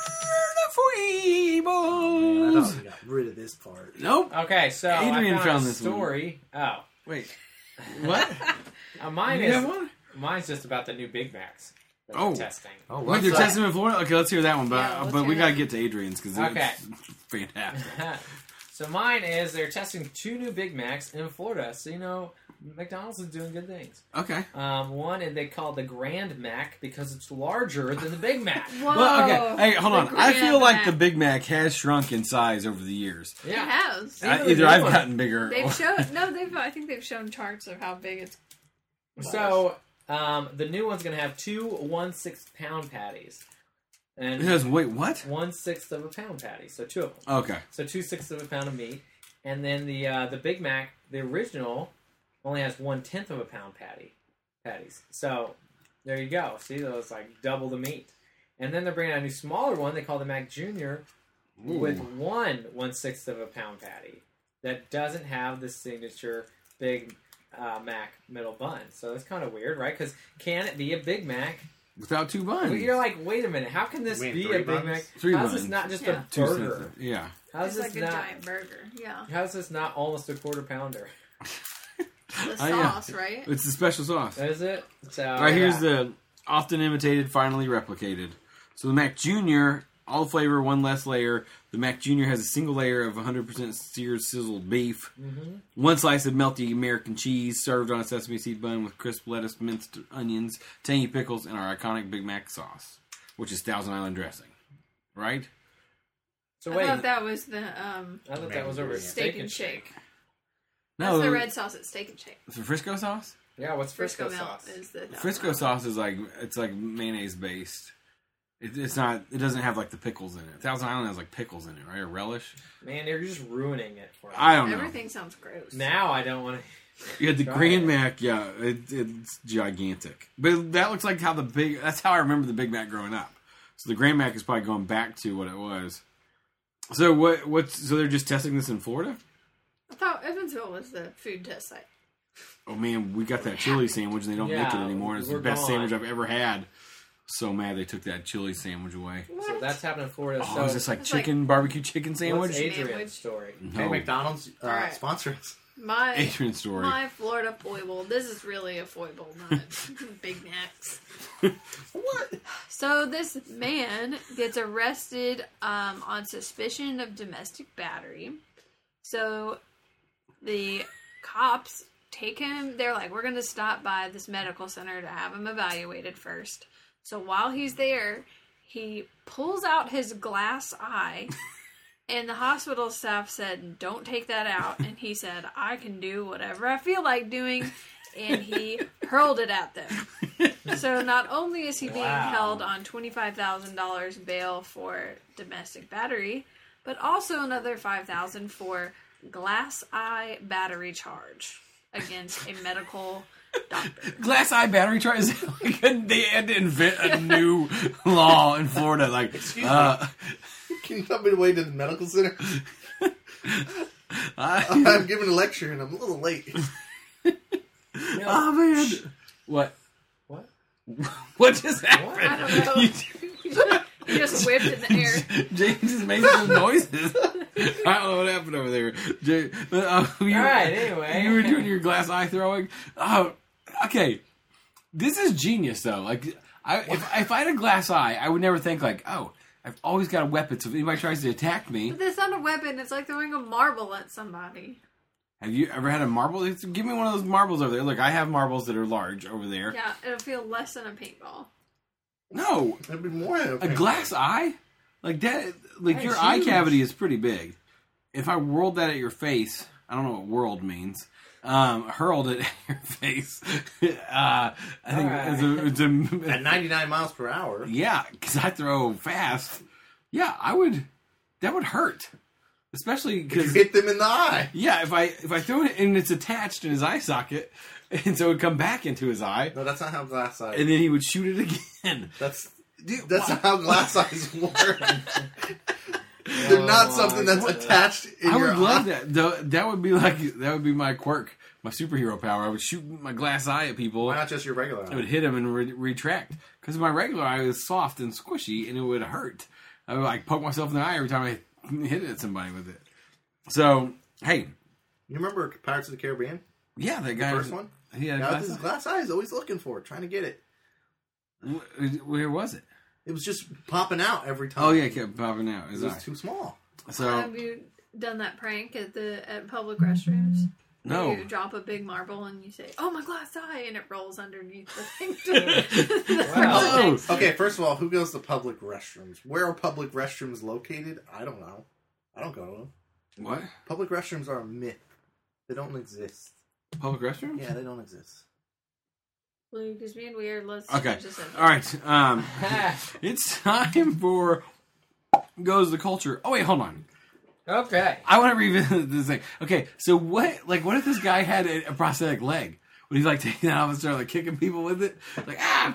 [SPEAKER 6] Man, I
[SPEAKER 2] Feebles.
[SPEAKER 6] thought we got rid of this part.
[SPEAKER 2] Nope.
[SPEAKER 4] Okay, so
[SPEAKER 2] Adrian
[SPEAKER 4] I found
[SPEAKER 2] found
[SPEAKER 4] a
[SPEAKER 2] this one.
[SPEAKER 4] story. Oh.
[SPEAKER 2] Wait. What?
[SPEAKER 4] Mine
[SPEAKER 2] You
[SPEAKER 4] is
[SPEAKER 2] have one?
[SPEAKER 4] mine's just about the new Big Macs that
[SPEAKER 2] Oh.
[SPEAKER 4] they're testing.
[SPEAKER 6] Oh,
[SPEAKER 2] Wait, they're testing in Florida? Okay, let's hear that one. But,
[SPEAKER 5] Yeah, let's
[SPEAKER 2] but we
[SPEAKER 5] hear
[SPEAKER 2] got to
[SPEAKER 5] that.
[SPEAKER 2] get to Adrian's because
[SPEAKER 4] Okay.
[SPEAKER 2] it's fantastic.
[SPEAKER 4] So mine is they're testing 2 new Big Macs in Florida. So, you know, McDonald's is doing good things.
[SPEAKER 2] Okay.
[SPEAKER 4] One, and they call it the Grand Mac because it's larger than the Big Mac.
[SPEAKER 5] Whoa.
[SPEAKER 2] Well, okay. Hey, hold
[SPEAKER 5] The
[SPEAKER 2] on. I
[SPEAKER 5] Grand
[SPEAKER 2] feel like
[SPEAKER 5] Mac.
[SPEAKER 2] the Big Mac has shrunk in size over the years.
[SPEAKER 5] It
[SPEAKER 4] Yeah.
[SPEAKER 5] has.
[SPEAKER 4] Even the
[SPEAKER 2] Either
[SPEAKER 4] new
[SPEAKER 2] I've
[SPEAKER 4] one.
[SPEAKER 2] gotten bigger.
[SPEAKER 5] They've shown I think they've shown charts of how big it's.
[SPEAKER 4] So, the new one's going to have 2 1/6 pound patties. And
[SPEAKER 2] It has, wait, what?
[SPEAKER 4] 1/6 of a pound patty. So 2 of them.
[SPEAKER 2] Okay.
[SPEAKER 4] So 2/6 of a pound of meat. And then the Big Mac, the original, only has 1/10 of a pound patties. So there you go. See, those like double the meat. And then they're bringing out a new smaller one they call the Mac Junior with 1/6 of a pound patty that doesn't have the signature Big Mac middle bun. So it's kind of weird, right? Because can it be a Big Mac?
[SPEAKER 2] Without 2 buns.
[SPEAKER 4] You're like, wait a minute, how can this
[SPEAKER 6] You mean
[SPEAKER 4] be
[SPEAKER 6] 3
[SPEAKER 4] a Big
[SPEAKER 6] buns?
[SPEAKER 4] Mac?
[SPEAKER 2] 3
[SPEAKER 4] How's
[SPEAKER 2] buns.
[SPEAKER 4] this not just
[SPEAKER 5] Yeah.
[SPEAKER 4] a
[SPEAKER 2] 2
[SPEAKER 4] burger?
[SPEAKER 2] cents. Yeah.
[SPEAKER 4] How's
[SPEAKER 5] It's
[SPEAKER 4] this
[SPEAKER 5] like a
[SPEAKER 4] not?
[SPEAKER 5] giant burger. Yeah.
[SPEAKER 4] How's this not almost a quarter pounder?
[SPEAKER 5] The
[SPEAKER 2] yeah.
[SPEAKER 5] sauce, right?
[SPEAKER 2] It's the special sauce.
[SPEAKER 4] Is it? So,
[SPEAKER 2] All right, here's
[SPEAKER 4] yeah.
[SPEAKER 2] the often imitated, finally replicated. So the Mac Jr., all flavor, 1 less layer. The Mac Jr. has a single layer of 100% seared sizzled beef.
[SPEAKER 4] Mm-hmm.
[SPEAKER 2] 1 slice of melty American cheese served on a sesame seed bun with crisp lettuce, minced onions, tangy pickles, and our iconic Big Mac sauce, which is Thousand Island dressing. Right?
[SPEAKER 4] So
[SPEAKER 5] I
[SPEAKER 4] wait,
[SPEAKER 5] thought that was the
[SPEAKER 4] I thought that was over at
[SPEAKER 5] Steak and Shake.
[SPEAKER 2] No,
[SPEAKER 5] That's the red sauce at Steak and Shake.
[SPEAKER 2] the Frisco sauce.
[SPEAKER 4] Yeah, what's Frisco
[SPEAKER 5] Milk
[SPEAKER 4] sauce?
[SPEAKER 5] is the
[SPEAKER 2] Frisco sauce is like mayonnaise based. It's not. It doesn't have like the pickles in it. Thousand Island has like pickles in it, right? Or relish.
[SPEAKER 4] Man, you're just ruining it for me.
[SPEAKER 2] I don't know.
[SPEAKER 5] Everything sounds gross.
[SPEAKER 4] Now I don't want to.
[SPEAKER 2] Yeah, the
[SPEAKER 4] Try
[SPEAKER 2] Grand
[SPEAKER 4] it.
[SPEAKER 2] Mac. Yeah, it's gigantic. But that looks like how that's how I remember the Big Mac growing up. So the Grand Mac is probably going back to what it was. So so they're just testing this in Florida?
[SPEAKER 5] I thought Evansville was the food test site.
[SPEAKER 2] Oh man, we got that chili sandwich and they don't make it
[SPEAKER 4] Yeah,
[SPEAKER 2] anymore. It's the
[SPEAKER 4] we're
[SPEAKER 2] best
[SPEAKER 4] gone.
[SPEAKER 2] sandwich I've ever had. So mad they took that chili sandwich away.
[SPEAKER 4] So that's happening in Florida.
[SPEAKER 2] Oh,
[SPEAKER 4] so
[SPEAKER 2] is this like
[SPEAKER 5] It's
[SPEAKER 2] chicken, barbecue chicken sandwich?
[SPEAKER 4] what's Adrian's
[SPEAKER 5] Sandwich.
[SPEAKER 4] story?
[SPEAKER 6] Hey,
[SPEAKER 2] No.
[SPEAKER 6] McDonald's
[SPEAKER 5] Alright.
[SPEAKER 6] sponsor us.
[SPEAKER 5] My
[SPEAKER 2] Adrian story.
[SPEAKER 5] my Florida foible. This is really a foible, not Big Macs.
[SPEAKER 6] What?
[SPEAKER 5] So this man gets arrested on suspicion of domestic battery. So the cops take him. They're like, we're going to stop by this medical center to have him evaluated first. So while he's there, he pulls out his glass eye. And the hospital staff said, don't take that out. And he said, I can do whatever I feel like doing. And he hurled it at them. So not only is he being
[SPEAKER 4] Wow.
[SPEAKER 5] held on $25,000 bail for domestic battery, but also another $5,000 for glass eye battery charge against a medical doctor.
[SPEAKER 2] Glass eye battery charge. They had to invent a new law in Florida. Like,
[SPEAKER 6] Excuse me. Can you help me way to the medical center? I'm giving a lecture and I'm a little late.
[SPEAKER 2] oh man, what?
[SPEAKER 4] What?
[SPEAKER 2] What just
[SPEAKER 5] I
[SPEAKER 2] happened?
[SPEAKER 5] don't know. He just whipped in the air.
[SPEAKER 2] James just made some noises. I don't know what happened over there. You,
[SPEAKER 4] All right. Anyway,
[SPEAKER 2] you were doing your glass eye throwing. Oh, okay. This is genius, though. Like, if I had a glass eye, I would never think like, oh, I've always got a weapon. So if anybody tries to attack me,
[SPEAKER 5] But that's not a weapon. It's like throwing a marble at somebody.
[SPEAKER 2] have you ever had a marble? Give me one of those marbles over there. Look, I have marbles that are large over there.
[SPEAKER 5] Yeah, it'll feel less than a paintball.
[SPEAKER 2] No,
[SPEAKER 6] That'd be more than
[SPEAKER 2] a glass eye, like that. Like
[SPEAKER 4] That's
[SPEAKER 2] your eye
[SPEAKER 4] huge.
[SPEAKER 2] cavity is pretty big. If I whirled that at your face, I don't know what whirled means. Hurled it at your face. I think it's a
[SPEAKER 6] At 99 miles per hour.
[SPEAKER 2] yeah, because I throw fast. Yeah, I would. That would hurt, especially
[SPEAKER 6] You
[SPEAKER 2] because
[SPEAKER 6] hit them in the eye.
[SPEAKER 2] yeah, if I throw it and it's attached in his eye socket, and so it would come back into his eye,
[SPEAKER 6] No, that's not how glass eyes.
[SPEAKER 2] and then he would shoot it again.
[SPEAKER 6] That's not how glass eyes work. They're not something that's attached in
[SPEAKER 2] I
[SPEAKER 6] your
[SPEAKER 2] would love
[SPEAKER 6] eye.
[SPEAKER 2] that. Though that would be my quirk, my superhero power. I would shoot my glass eye at people.
[SPEAKER 6] Why not just your regular
[SPEAKER 2] It
[SPEAKER 6] eye?
[SPEAKER 2] would hit him and retract. Because my regular eye is soft and squishy, and it would hurt. I would like poke myself in the eye every time I hit it at somebody with it. So hey,
[SPEAKER 6] You remember Pirates of the Caribbean?
[SPEAKER 2] yeah, that
[SPEAKER 6] The
[SPEAKER 2] guy.
[SPEAKER 6] first one?
[SPEAKER 2] He had a
[SPEAKER 6] Now
[SPEAKER 2] glass
[SPEAKER 6] this
[SPEAKER 2] eye.
[SPEAKER 6] glass eye is always looking for it, trying to get it.
[SPEAKER 2] Where was it?
[SPEAKER 6] It was just popping out every time.
[SPEAKER 2] Oh yeah, it kept popping out.
[SPEAKER 6] It
[SPEAKER 2] His
[SPEAKER 6] was
[SPEAKER 2] eye.
[SPEAKER 6] too small.
[SPEAKER 2] So
[SPEAKER 5] Have you done that prank at public restrooms?
[SPEAKER 2] no.
[SPEAKER 5] You drop a big marble and you say, "Oh, my glass eye," and it rolls underneath the thing.
[SPEAKER 2] Oh.
[SPEAKER 6] Okay, first of all, who goes to public restrooms? Where are public restrooms located? I don't know. I don't go to them.
[SPEAKER 2] What?
[SPEAKER 6] Public restrooms are a myth. They don't exist.
[SPEAKER 2] Public restroom?
[SPEAKER 6] Yeah, they don't exist.
[SPEAKER 5] Luke is being weird. Let's
[SPEAKER 2] Okay.
[SPEAKER 5] change this up.
[SPEAKER 2] All right. It's time for Goes the Culture. Oh wait, hold on.
[SPEAKER 4] Okay.
[SPEAKER 2] I want to revisit this thing. Okay, so what if this guy had a prosthetic leg? Would he like take that off and start like kicking people with it? Like ah.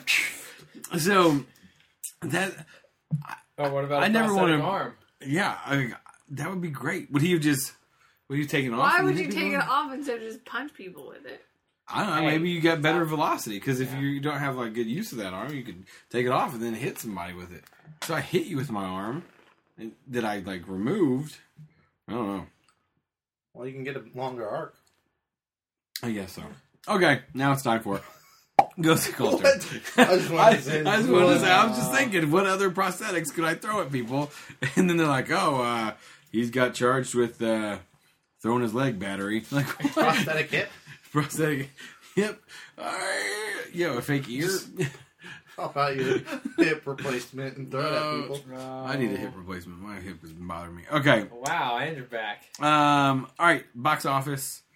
[SPEAKER 2] So that
[SPEAKER 4] Oh, what about
[SPEAKER 2] I
[SPEAKER 4] a
[SPEAKER 2] never
[SPEAKER 4] prosthetic
[SPEAKER 2] wanna-
[SPEAKER 4] arm?
[SPEAKER 2] yeah, that would be great. Would he have taken it off?
[SPEAKER 5] Why
[SPEAKER 2] and
[SPEAKER 5] would
[SPEAKER 2] hit
[SPEAKER 5] you
[SPEAKER 2] people
[SPEAKER 5] take
[SPEAKER 2] with
[SPEAKER 5] it off instead of just punch people with it?
[SPEAKER 2] I don't know.
[SPEAKER 4] Hey.
[SPEAKER 2] Maybe you got better velocity because if you don't have like good use of that arm, you could take it off and then hit somebody with it. So I hit you with my arm that I like removed. I don't know.
[SPEAKER 6] Well, you can get a longer arc.
[SPEAKER 2] I guess so. Okay, now it's time for Ghost of Culture.
[SPEAKER 6] What? I just wanted to say
[SPEAKER 2] I just wanted to say, I was just thinking, what other prosthetics could I throw at people? And then they're like, oh, he's got charged with throwing his leg battery. Like, what?
[SPEAKER 6] Prosthetic hip.
[SPEAKER 2] Prosthetic hip. Yo, a fake ear.
[SPEAKER 6] How about your hip replacement and throw it at people?
[SPEAKER 2] I need a hip replacement. My hip is bothering me. Okay.
[SPEAKER 4] Wow, and you're back.
[SPEAKER 2] All right. Box office.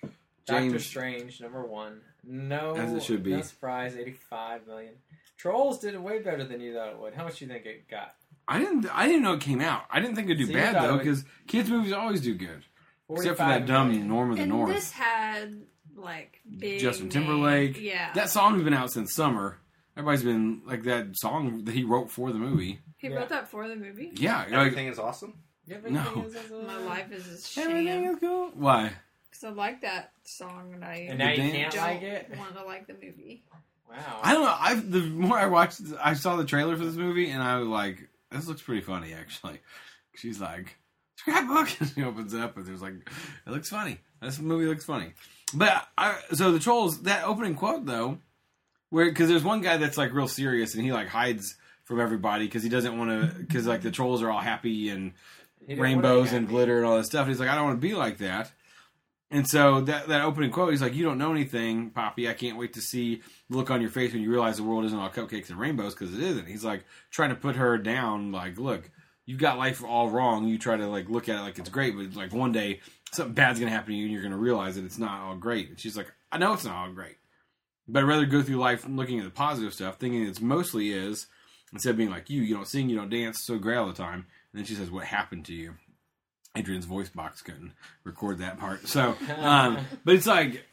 [SPEAKER 2] James.
[SPEAKER 4] Doctor Strange, number 1. No,
[SPEAKER 2] As it should be.
[SPEAKER 4] No surprise, 85 million. Trolls did it way better than you thought it would. How much do you think it got?
[SPEAKER 2] I didn't know it came out. I didn't think it'd do
[SPEAKER 4] So you
[SPEAKER 2] bad
[SPEAKER 4] thought
[SPEAKER 2] though,
[SPEAKER 4] it would-
[SPEAKER 2] because kids movies always do good, except for
[SPEAKER 4] 45
[SPEAKER 2] that dumb
[SPEAKER 4] million.
[SPEAKER 2] Norm of the
[SPEAKER 5] And
[SPEAKER 2] North.
[SPEAKER 5] this had like big
[SPEAKER 2] Justin
[SPEAKER 5] name-
[SPEAKER 2] Timberlake.
[SPEAKER 5] Yeah,
[SPEAKER 2] That song's been out since summer. Everybody's been like that song that he wrote for the movie.
[SPEAKER 5] he wrote that for the movie.
[SPEAKER 2] Yeah, like,
[SPEAKER 6] Everything is awesome.
[SPEAKER 2] No.
[SPEAKER 5] My life is a
[SPEAKER 2] everything
[SPEAKER 5] sham
[SPEAKER 2] is cool. Why?
[SPEAKER 5] because I like that song and I
[SPEAKER 4] And now you
[SPEAKER 2] Dan-
[SPEAKER 4] can't
[SPEAKER 5] don't
[SPEAKER 4] like it?
[SPEAKER 5] want to like the movie.
[SPEAKER 4] Wow.
[SPEAKER 2] I don't know. The more I watched, I saw the trailer for this movie, and I was like, "This looks pretty funny." Actually, she's like, "Scrapbook," and she opens it up, and there's like, "It looks funny." This movie looks funny. But so the Trolls, that opening quote though, because there's one guy that's like real serious, and he like hides from everybody because he doesn't want to, because like the trolls are all happy and
[SPEAKER 4] He didn't
[SPEAKER 2] rainbows
[SPEAKER 4] wanna
[SPEAKER 2] and
[SPEAKER 4] be
[SPEAKER 2] glitter and all that stuff. And he's like, I don't want to be like that. And so that opening quote, he's like, you don't know anything, Poppy. I can't wait to see the look on your face when you realize the world isn't all cupcakes and rainbows, because it isn't. He's like trying to put her down, like, look, you've got life all wrong. You try to like look at it like it's great, but like one day something bad's going to happen to you and you're going to realize that it's not all great. And she's like, I know it's not all great, but I'd rather go through life looking at the positive stuff, thinking it's mostly is, instead of being like, you don't sing, you don't dance, so great all the time. And then she says, what happened to you? Adrian's voice box couldn't record that part. So, but it's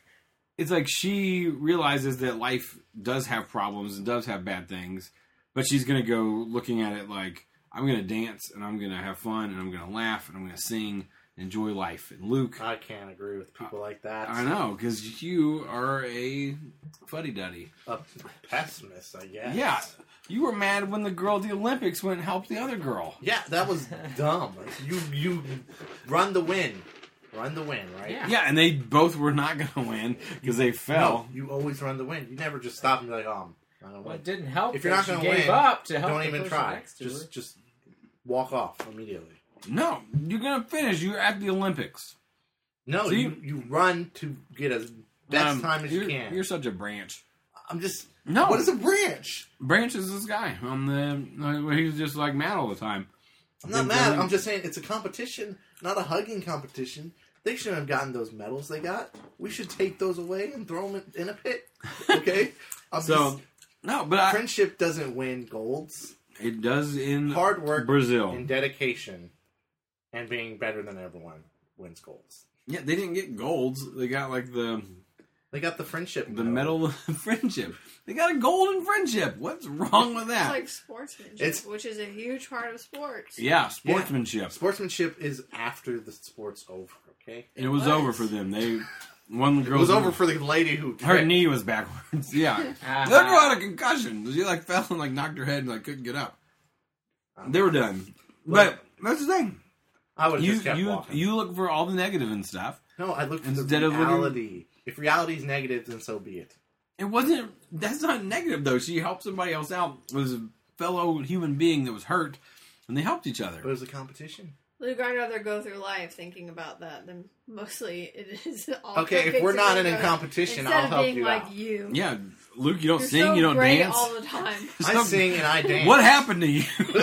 [SPEAKER 2] like she realizes that life does have problems and does have bad things, but she's going to go looking at it like, I'm going to dance and I'm going to have fun and I'm going to laugh and I'm going to sing, enjoy life. And Luke,
[SPEAKER 6] I can't agree with people like that.
[SPEAKER 2] I know, because you are a fuddy-duddy.
[SPEAKER 6] A pessimist, I guess.
[SPEAKER 2] Yeah, you were mad when the girl at the Olympics went and helped the other girl.
[SPEAKER 6] Yeah, that was dumb. You run the win. Run the win, right?
[SPEAKER 4] Yeah.
[SPEAKER 2] Yeah, and they both were not going to win because they fell.
[SPEAKER 6] No, you always run the win. You never just stop and be like, I'm not gonna
[SPEAKER 4] Well,
[SPEAKER 6] win.
[SPEAKER 4] it didn't help.
[SPEAKER 6] If you're
[SPEAKER 4] that
[SPEAKER 6] not
[SPEAKER 4] she
[SPEAKER 6] going to
[SPEAKER 4] gave
[SPEAKER 6] win,
[SPEAKER 4] up to help
[SPEAKER 6] don't
[SPEAKER 4] the
[SPEAKER 6] even
[SPEAKER 4] person
[SPEAKER 6] try.
[SPEAKER 4] next to her.
[SPEAKER 6] Just walk off immediately.
[SPEAKER 2] No, you're going to finish. You're at the Olympics.
[SPEAKER 6] No,
[SPEAKER 2] So
[SPEAKER 6] you run to get as best time as you can.
[SPEAKER 2] You're such a branch.
[SPEAKER 6] I'm just...
[SPEAKER 2] No.
[SPEAKER 6] What is a branch?
[SPEAKER 2] Branch is this guy on the. He's just like mad all the time.
[SPEAKER 6] I'm not mad. I'm just saying it's a competition, not a hugging competition. They shouldn't have gotten those medals they got. We should take those away and throw them in a pit. Okay?
[SPEAKER 2] No, but
[SPEAKER 6] friendship doesn't win golds.
[SPEAKER 2] It does in
[SPEAKER 6] Hard work,
[SPEAKER 2] Brazil.
[SPEAKER 6] and dedication, and being better than everyone wins golds.
[SPEAKER 2] Yeah, they didn't get golds. They got like
[SPEAKER 6] They got the friendship
[SPEAKER 2] medal of friendship. They got a gold in friendship. What's wrong with
[SPEAKER 5] It's
[SPEAKER 2] that?
[SPEAKER 5] like sportsmanship, which is a huge part of sports.
[SPEAKER 2] Yeah, sportsmanship.
[SPEAKER 6] Yeah. Sportsmanship is after the sport's over, okay?
[SPEAKER 2] It was over for them. They one girl.
[SPEAKER 6] It was over for the lady who...
[SPEAKER 2] her knee was backwards. Yeah. The other girl had a concussion. She like fell and like knocked her head and like couldn't get up. They were done. But that's the thing.
[SPEAKER 6] I would have just kept walking.
[SPEAKER 2] You look for all the negative and stuff.
[SPEAKER 6] No, I look for
[SPEAKER 2] Instead
[SPEAKER 6] the
[SPEAKER 2] of looking-
[SPEAKER 6] reality. If reality is negative, then so be it.
[SPEAKER 2] It wasn't. That's not negative though. She helped somebody else out. It was a fellow human being that was hurt, and they helped each other.
[SPEAKER 6] But it was a competition.
[SPEAKER 5] Luke, I'd rather go through life thinking about that than mostly it is all.
[SPEAKER 6] Okay, if
[SPEAKER 5] cupcakes
[SPEAKER 6] we're
[SPEAKER 5] and
[SPEAKER 6] not in a
[SPEAKER 5] rainbows.
[SPEAKER 6] competition,
[SPEAKER 5] Instead
[SPEAKER 6] I'll
[SPEAKER 5] of
[SPEAKER 6] help
[SPEAKER 5] being
[SPEAKER 6] you
[SPEAKER 5] like
[SPEAKER 6] out.
[SPEAKER 5] you.
[SPEAKER 2] Yeah, Luke, you don't
[SPEAKER 5] You're
[SPEAKER 2] sing,
[SPEAKER 5] so
[SPEAKER 2] you don't
[SPEAKER 5] great
[SPEAKER 2] dance.
[SPEAKER 5] all the time.
[SPEAKER 6] I sing and I dance.
[SPEAKER 2] What happened to you?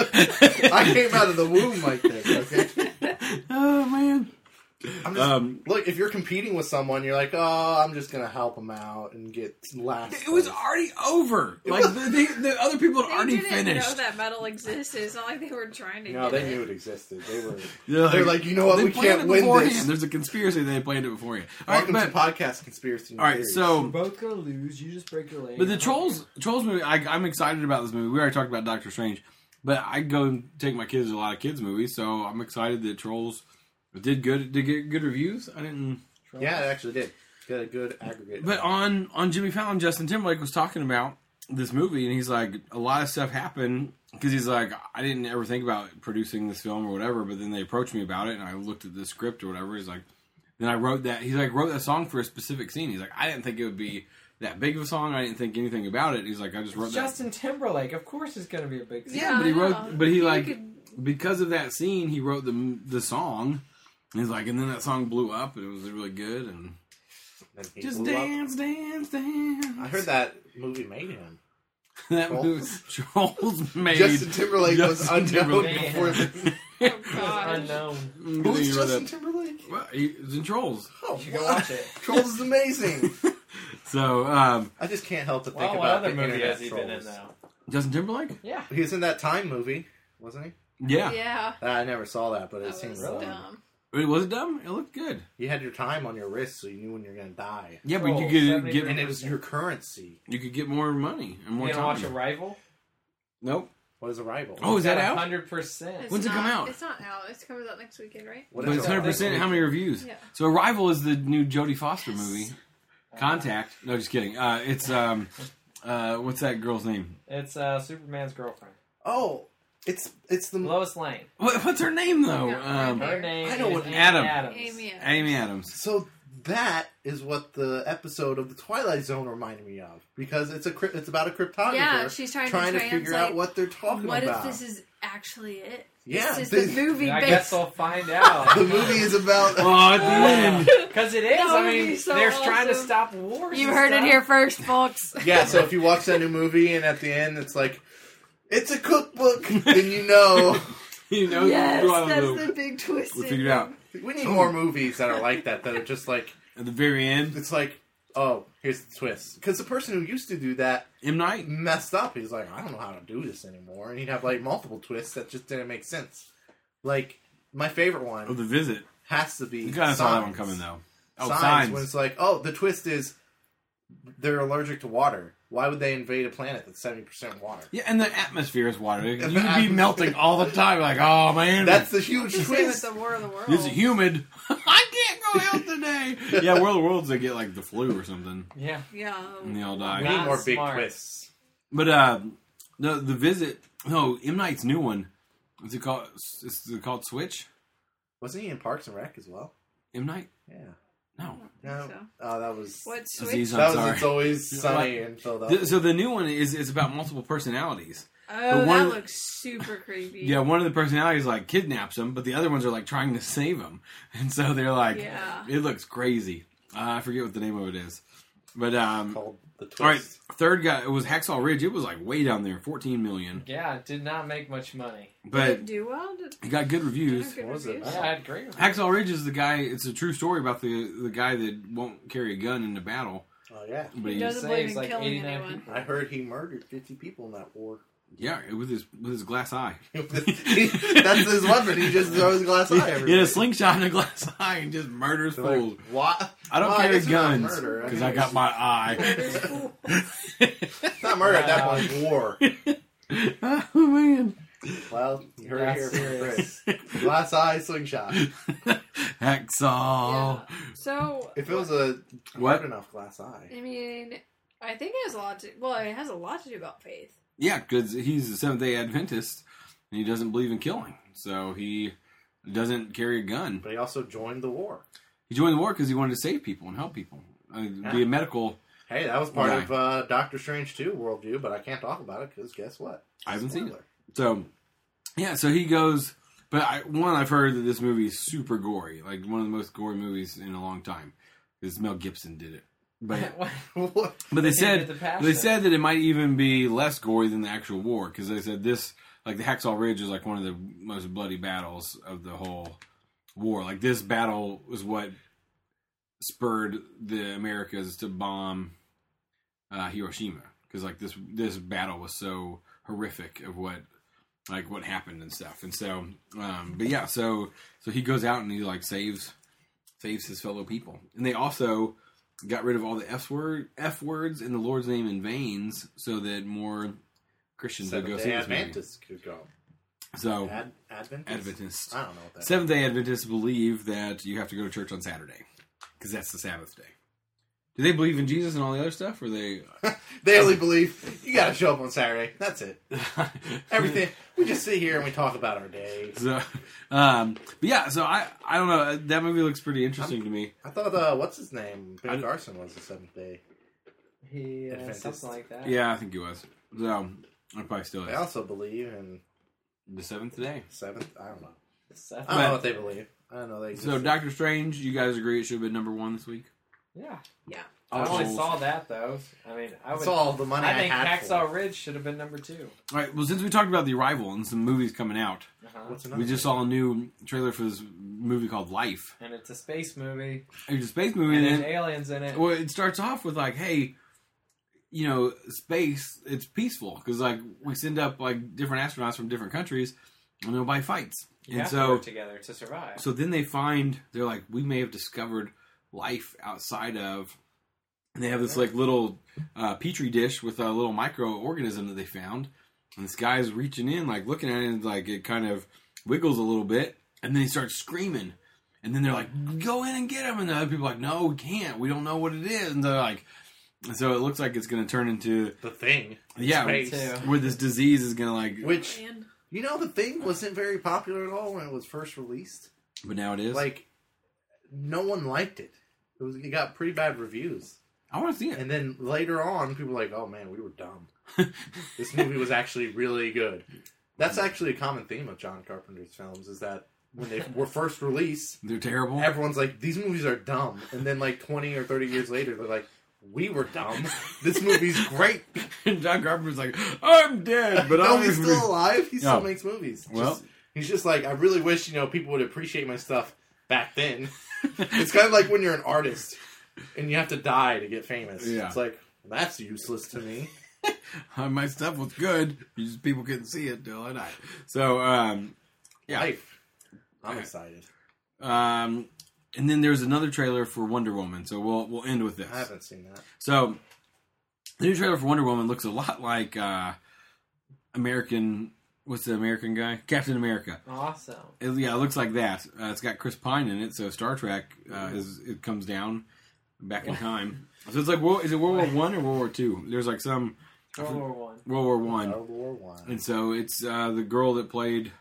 [SPEAKER 6] I came out of the womb like this, okay?
[SPEAKER 2] Oh man.
[SPEAKER 6] I'm just, look, if you're competing with someone, you're like, oh, I'm just going to help them out and get last.
[SPEAKER 2] It was already over. Like the other people had
[SPEAKER 5] They
[SPEAKER 2] already
[SPEAKER 5] didn't
[SPEAKER 2] finished.
[SPEAKER 5] know that medal existed. It's not like they were trying to.
[SPEAKER 6] No,
[SPEAKER 5] get
[SPEAKER 6] they
[SPEAKER 5] it.
[SPEAKER 6] knew it existed. They were.
[SPEAKER 2] Yeah,
[SPEAKER 6] They're like, you know what?
[SPEAKER 2] they
[SPEAKER 6] We
[SPEAKER 2] planned
[SPEAKER 6] can't
[SPEAKER 2] it
[SPEAKER 6] win
[SPEAKER 2] beforehand.
[SPEAKER 6] this.
[SPEAKER 2] There's a conspiracy they planned it beforehand. All right,
[SPEAKER 6] Welcome
[SPEAKER 2] but
[SPEAKER 6] to Podcast Conspiracy.
[SPEAKER 2] all right,
[SPEAKER 6] Theories.
[SPEAKER 4] We're
[SPEAKER 2] so
[SPEAKER 4] both gonna lose. You just break your leg.
[SPEAKER 2] but the Trolls movie, I'm excited about this movie. We already talked about Doctor Strange, but I go and take my kids to a lot of kids movies, so I'm excited that Trolls did good. Did get good reviews. I didn't.
[SPEAKER 6] Yeah, it actually did. Got a good aggregate.
[SPEAKER 2] But on Jimmy Fallon, Justin Timberlake was talking about this movie, and he's like, a lot of stuff happened because he's like, I didn't ever think about producing this film or whatever, but then they approached me about it, and I looked at the script or whatever. He's like, then I wrote that. He's like, wrote that song for a specific scene. He's like, I didn't think it would be that big of a song. I didn't think anything about it. He's like, I just wrote that.
[SPEAKER 4] Justin Timberlake, of course, is gonna be a big.
[SPEAKER 2] Yeah, but he wrote,
[SPEAKER 5] I know.
[SPEAKER 2] but he
[SPEAKER 5] You
[SPEAKER 2] like,
[SPEAKER 5] could-
[SPEAKER 2] because of that scene, he wrote the song. And he's like, and then that song blew up, and it was really good, and
[SPEAKER 6] And he
[SPEAKER 2] just
[SPEAKER 6] blew up.
[SPEAKER 2] dance, dance, dance.
[SPEAKER 6] I heard that movie made him.
[SPEAKER 2] That movie, Trolls made.
[SPEAKER 6] Justin Timberlake was
[SPEAKER 2] Justin
[SPEAKER 6] unknown
[SPEAKER 2] Timberlake.
[SPEAKER 6] before the...
[SPEAKER 5] Oh, God.
[SPEAKER 4] Unknown.
[SPEAKER 6] Who's Justin Timberlake?
[SPEAKER 2] Well, he was in Trolls.
[SPEAKER 6] Oh,
[SPEAKER 4] You should go watch it.
[SPEAKER 6] Trolls is amazing.
[SPEAKER 2] So,
[SPEAKER 6] I just can't help but think
[SPEAKER 4] Well, what
[SPEAKER 6] about
[SPEAKER 4] other
[SPEAKER 6] the
[SPEAKER 4] movie
[SPEAKER 6] internet
[SPEAKER 4] has he been in
[SPEAKER 6] trolls.
[SPEAKER 4] though?
[SPEAKER 2] Justin Timberlake?
[SPEAKER 4] Yeah.
[SPEAKER 6] He was in that Time movie, wasn't he?
[SPEAKER 2] Yeah.
[SPEAKER 5] Yeah.
[SPEAKER 6] I never saw that, but it
[SPEAKER 5] That
[SPEAKER 6] seemed
[SPEAKER 5] was
[SPEAKER 6] really.
[SPEAKER 5] dumb.
[SPEAKER 2] Wait, was it dumb? It looked good.
[SPEAKER 6] You had your time on your wrist, so you knew when you're going to die.
[SPEAKER 2] Yeah, but
[SPEAKER 4] Trolls,
[SPEAKER 2] you could
[SPEAKER 4] 73.
[SPEAKER 2] get
[SPEAKER 6] And it was your currency.
[SPEAKER 2] you could get more money and more
[SPEAKER 4] You gonna
[SPEAKER 2] time.
[SPEAKER 4] watch Arrival?
[SPEAKER 2] Nope.
[SPEAKER 6] What is Arrival?
[SPEAKER 2] Oh, is that out?
[SPEAKER 4] 100%.
[SPEAKER 2] When's it come out?
[SPEAKER 5] It's not out. It comes out next weekend, right?
[SPEAKER 6] What
[SPEAKER 2] But
[SPEAKER 6] is
[SPEAKER 2] it's
[SPEAKER 6] it?
[SPEAKER 2] 100%. How many reviews?
[SPEAKER 5] Yeah.
[SPEAKER 2] So Arrival is the new Jodie Foster movie. Contact. No, just kidding. It's what's that girl's name?
[SPEAKER 4] It's Superman's girlfriend,
[SPEAKER 6] Oh, it's the...
[SPEAKER 4] Lois Lane.
[SPEAKER 2] What's her name though?
[SPEAKER 5] Yeah.
[SPEAKER 4] Her name
[SPEAKER 6] I know
[SPEAKER 4] is
[SPEAKER 6] what-
[SPEAKER 4] Amy
[SPEAKER 2] Adam.
[SPEAKER 4] Adams.
[SPEAKER 5] Amy.
[SPEAKER 2] Amy Adams.
[SPEAKER 6] So that is what the episode of the Twilight Zone reminded me of, because it's about a cryptographer.
[SPEAKER 5] Yeah, she's trying to
[SPEAKER 6] figure out
[SPEAKER 5] translate
[SPEAKER 6] what they're talking
[SPEAKER 5] What
[SPEAKER 6] about.
[SPEAKER 5] if this is actually it?
[SPEAKER 6] Yeah,
[SPEAKER 5] This
[SPEAKER 6] they-
[SPEAKER 5] is the movie
[SPEAKER 4] I
[SPEAKER 5] based.
[SPEAKER 4] guess they'll find out.
[SPEAKER 6] The movie is about.
[SPEAKER 2] Oh, at the end.
[SPEAKER 4] Because it is.
[SPEAKER 5] That
[SPEAKER 4] I
[SPEAKER 5] would
[SPEAKER 4] mean,
[SPEAKER 5] be so
[SPEAKER 4] they're trying to
[SPEAKER 5] awesome.
[SPEAKER 4] stop wars.
[SPEAKER 5] You
[SPEAKER 4] and
[SPEAKER 5] heard it
[SPEAKER 4] stuff.
[SPEAKER 5] here first, folks.
[SPEAKER 6] Yeah, so if you watch that new movie and at the end it's like, it's a cookbook, then you know.
[SPEAKER 2] You know,
[SPEAKER 5] Yes,
[SPEAKER 2] you
[SPEAKER 5] that's
[SPEAKER 2] know,
[SPEAKER 5] the big twist.
[SPEAKER 2] we figured it out.
[SPEAKER 6] We need more movies that are like that are just like,
[SPEAKER 2] At the very end,
[SPEAKER 6] it's like, oh, here's the twist. Because the person who used to do that
[SPEAKER 2] M. Night.
[SPEAKER 6] messed up. He's like, I don't know how to do this anymore. And he'd have like multiple twists that just didn't make sense. Like, my favorite one
[SPEAKER 2] Oh, The Visit.
[SPEAKER 6] has to be
[SPEAKER 2] You kind of saw that one
[SPEAKER 6] Signs.
[SPEAKER 2] coming though. Oh,
[SPEAKER 6] Signs,
[SPEAKER 2] Signs.
[SPEAKER 6] when it's like, oh, the twist is they're allergic to water. Why would they invade a planet that's 70% water?
[SPEAKER 2] Yeah, and the atmosphere is water. You'd be
[SPEAKER 6] atmosphere.
[SPEAKER 2] melting all the time. Like, oh man,
[SPEAKER 6] That's the huge
[SPEAKER 5] Same with
[SPEAKER 6] twist.
[SPEAKER 5] the War of the Worlds.
[SPEAKER 2] it's humid. I can't go out today. Yeah, World of Worlds, they get like the flu or something,
[SPEAKER 4] Yeah.
[SPEAKER 5] Yeah.
[SPEAKER 2] and they all
[SPEAKER 6] We
[SPEAKER 2] die.
[SPEAKER 6] need
[SPEAKER 4] Not
[SPEAKER 6] more big
[SPEAKER 4] smart.
[SPEAKER 6] twists.
[SPEAKER 2] But no, The Visit. No, M. Night's new one. What's it called? Is it called Switch?
[SPEAKER 6] Wasn't he in Parks and Rec as well?
[SPEAKER 2] M. Night?
[SPEAKER 6] Yeah.
[SPEAKER 2] No.
[SPEAKER 6] No.
[SPEAKER 5] So.
[SPEAKER 6] Oh, that was...
[SPEAKER 5] What Switch?
[SPEAKER 2] Aziz,
[SPEAKER 6] That
[SPEAKER 2] I'm
[SPEAKER 6] was
[SPEAKER 2] sorry.
[SPEAKER 6] It's Always Sunny in Philadelphia.
[SPEAKER 2] So the new one is about multiple personalities.
[SPEAKER 5] Oh,
[SPEAKER 2] But one
[SPEAKER 5] that
[SPEAKER 2] of the-
[SPEAKER 5] looks super creepy.
[SPEAKER 2] Yeah, one of the personalities like kidnaps him, but the other ones are like trying to save him, and so they're like,
[SPEAKER 5] Yeah.
[SPEAKER 2] it looks crazy. I forget what the name of it is, but
[SPEAKER 6] Called The Twist.
[SPEAKER 2] all right, third guy, it was Hacksaw Ridge. It was like way down there, 14 million,
[SPEAKER 4] Yeah, it did not make much money.
[SPEAKER 5] Did
[SPEAKER 2] but
[SPEAKER 5] it do well? Did
[SPEAKER 2] it got good reviews.
[SPEAKER 5] good
[SPEAKER 6] What was it
[SPEAKER 5] reviews?
[SPEAKER 6] about?
[SPEAKER 4] Yeah, I agree with you.
[SPEAKER 2] Hacksaw Ridge is the guy. It's a true story about the guy that won't carry a gun into battle,
[SPEAKER 6] Oh, yeah.
[SPEAKER 2] but
[SPEAKER 5] He
[SPEAKER 2] he,
[SPEAKER 5] doesn't believe
[SPEAKER 4] saves
[SPEAKER 5] in
[SPEAKER 4] like
[SPEAKER 5] killing
[SPEAKER 4] 89
[SPEAKER 5] anyone.
[SPEAKER 4] people.
[SPEAKER 6] I heard he murdered 50 people in that war.
[SPEAKER 2] yeah, with his glass eye.
[SPEAKER 6] That's his weapon. He just throws a glass eye
[SPEAKER 2] He
[SPEAKER 6] everywhere.
[SPEAKER 2] had a slingshot and a glass eye and just murders
[SPEAKER 6] They're like,
[SPEAKER 2] fools.
[SPEAKER 6] what?
[SPEAKER 2] I don't
[SPEAKER 6] Well,
[SPEAKER 2] carry
[SPEAKER 6] guess it's not
[SPEAKER 2] guns
[SPEAKER 6] murder.
[SPEAKER 2] because
[SPEAKER 6] mean,
[SPEAKER 2] I got my eye.
[SPEAKER 6] It's not murder at that point. It's war.
[SPEAKER 2] Oh man.
[SPEAKER 6] Well, you heard it
[SPEAKER 4] That's
[SPEAKER 6] here from
[SPEAKER 4] serious.
[SPEAKER 6] Chris. Glass eye slingshot.
[SPEAKER 2] Hacksaw.
[SPEAKER 5] Yeah. So,
[SPEAKER 6] If it was a
[SPEAKER 2] What?
[SPEAKER 6] hard enough glass eye.
[SPEAKER 5] I mean, I think it has a lot to. Well, it has a lot to do about faith.
[SPEAKER 2] Yeah, because he's a Seventh-day Adventist and he doesn't believe in killing, so he doesn't carry a gun.
[SPEAKER 6] But he also joined the war.
[SPEAKER 2] He joined the war because he wanted to save people and help people, be a medical.
[SPEAKER 6] Hey, that was part
[SPEAKER 2] Yeah.
[SPEAKER 6] of Doctor Strange 2 worldview, but I can't talk about it because guess what?
[SPEAKER 2] I haven't seen it.
[SPEAKER 6] Spoiler.
[SPEAKER 2] So, yeah, so he goes. But I've heard that this movie is super gory, like one of the most gory movies in a long time. Because Mel Gibson did it, but
[SPEAKER 6] What?
[SPEAKER 2] But they
[SPEAKER 4] He
[SPEAKER 2] said
[SPEAKER 4] did the Passion.
[SPEAKER 2] they said that it might even be less gory than the actual war because they said this, like the Hacksaw Ridge, is like one of the most bloody battles of the whole war. Like this battle was what spurred the Americas to bomb Hiroshima because like this battle was so horrific of what happened and stuff. And so, but yeah, so he goes out and he like saves his fellow people, and they also got rid of all the F words in the Lord's name in vains, so that more Christians would go see
[SPEAKER 6] Seventh-day
[SPEAKER 2] this movie.
[SPEAKER 6] Adventists could go.
[SPEAKER 2] So
[SPEAKER 6] Adventists?
[SPEAKER 2] Adventists,
[SPEAKER 6] I don't know what that
[SPEAKER 2] Seventh-day Adventists believe that you have to go to church on Saturday because that's the Sabbath day. Do they believe in Jesus and all the other stuff, or they?
[SPEAKER 6] They only believe you got to show up on Saturday. That's it. Everything. We just sit here and we talk about our day.
[SPEAKER 2] So, but yeah, so I don't know. That movie looks pretty interesting to me.
[SPEAKER 6] I thought, what's his name?
[SPEAKER 2] I-
[SPEAKER 6] Ben Carson was the Seventh Day.
[SPEAKER 4] He
[SPEAKER 6] Adventist.
[SPEAKER 4] something like that.
[SPEAKER 2] Yeah, I think he was. So I probably still
[SPEAKER 6] They
[SPEAKER 2] is.
[SPEAKER 6] also believe in
[SPEAKER 2] The seventh day.
[SPEAKER 6] seventh. I don't know.
[SPEAKER 4] Seth-
[SPEAKER 6] I don't know
[SPEAKER 2] But-
[SPEAKER 6] what they believe. I don't know they exist.
[SPEAKER 2] So Doctor Strange, you guys agree it should have been number one this week?
[SPEAKER 4] yeah.
[SPEAKER 5] Yeah.
[SPEAKER 4] I only saw that though. I mean,
[SPEAKER 6] That's all the money I
[SPEAKER 4] think
[SPEAKER 6] had
[SPEAKER 4] Hacksaw
[SPEAKER 6] for.
[SPEAKER 4] Ridge should have been number 2.
[SPEAKER 2] All right. Well, since we talked about The Arrival and some movies coming out,
[SPEAKER 6] What's another
[SPEAKER 2] we just saw a new trailer for this movie called Life.
[SPEAKER 4] And it's a space movie,
[SPEAKER 2] It's a space movie,
[SPEAKER 4] and
[SPEAKER 2] and
[SPEAKER 4] there's aliens in it.
[SPEAKER 2] well, it starts off with like, hey, you know, space, it's peaceful because like we send up like different astronauts from different countries, and nobody fights.
[SPEAKER 4] You
[SPEAKER 2] And
[SPEAKER 4] have to
[SPEAKER 2] so,
[SPEAKER 4] work together to survive.
[SPEAKER 2] so then they're like, we may have discovered life outside of, and they have this like little petri dish with a little microorganism that they found, and this guy's reaching in, like looking at it, and like it kind of wiggles a little bit, and then he starts screaming, and then they're like, go in and get him, and the other people are like, no, we can't, we don't know what it is, and they're like, so it looks like it's going to turn into
[SPEAKER 6] The Thing.
[SPEAKER 2] yeah,
[SPEAKER 6] Space.
[SPEAKER 2] where this disease is going to like,
[SPEAKER 6] Which,
[SPEAKER 5] Man.
[SPEAKER 6] you know, The Thing wasn't very popular at all when it was first released.
[SPEAKER 2] but now it is.
[SPEAKER 6] Like, no one liked it. It got pretty bad reviews.
[SPEAKER 2] I want to see it.
[SPEAKER 6] And then later on, people were like, oh man, we were dumb. This movie was actually really good. That's actually a common theme of John Carpenter's films, is that when they were first released,
[SPEAKER 2] They're terrible.
[SPEAKER 6] everyone's like, these movies are dumb. And then like 20 or 30 years later, they're like, we were dumb. This movie's great.
[SPEAKER 2] And John Carpenter's like, I'm dead, but
[SPEAKER 6] No,
[SPEAKER 2] I'm
[SPEAKER 6] he's still alive. He still
[SPEAKER 2] Oh.
[SPEAKER 6] makes movies.
[SPEAKER 2] Well.
[SPEAKER 6] He's just like, I really wish, people would appreciate my stuff back then. It's kind of like when you're an artist and you have to die to get famous.
[SPEAKER 2] Yeah.
[SPEAKER 6] It's like, that's useless to me.
[SPEAKER 2] My stuff was good. You just people couldn't see it till I died. So, yeah.
[SPEAKER 6] Life. I'm excited.
[SPEAKER 2] And then there's another trailer for Wonder Woman. So we'll end with this.
[SPEAKER 6] I haven't seen that.
[SPEAKER 2] So the new trailer for Wonder Woman looks a lot like American. What's the American guy? Captain America.
[SPEAKER 4] Awesome.
[SPEAKER 2] It looks like that. It's got Chris Pine in it, so Star Trek it comes down back in time. So it's like, is it World War One or World War Two? There's like some
[SPEAKER 4] World War One.
[SPEAKER 2] World War One,
[SPEAKER 6] World War One.
[SPEAKER 2] and so it's the girl that played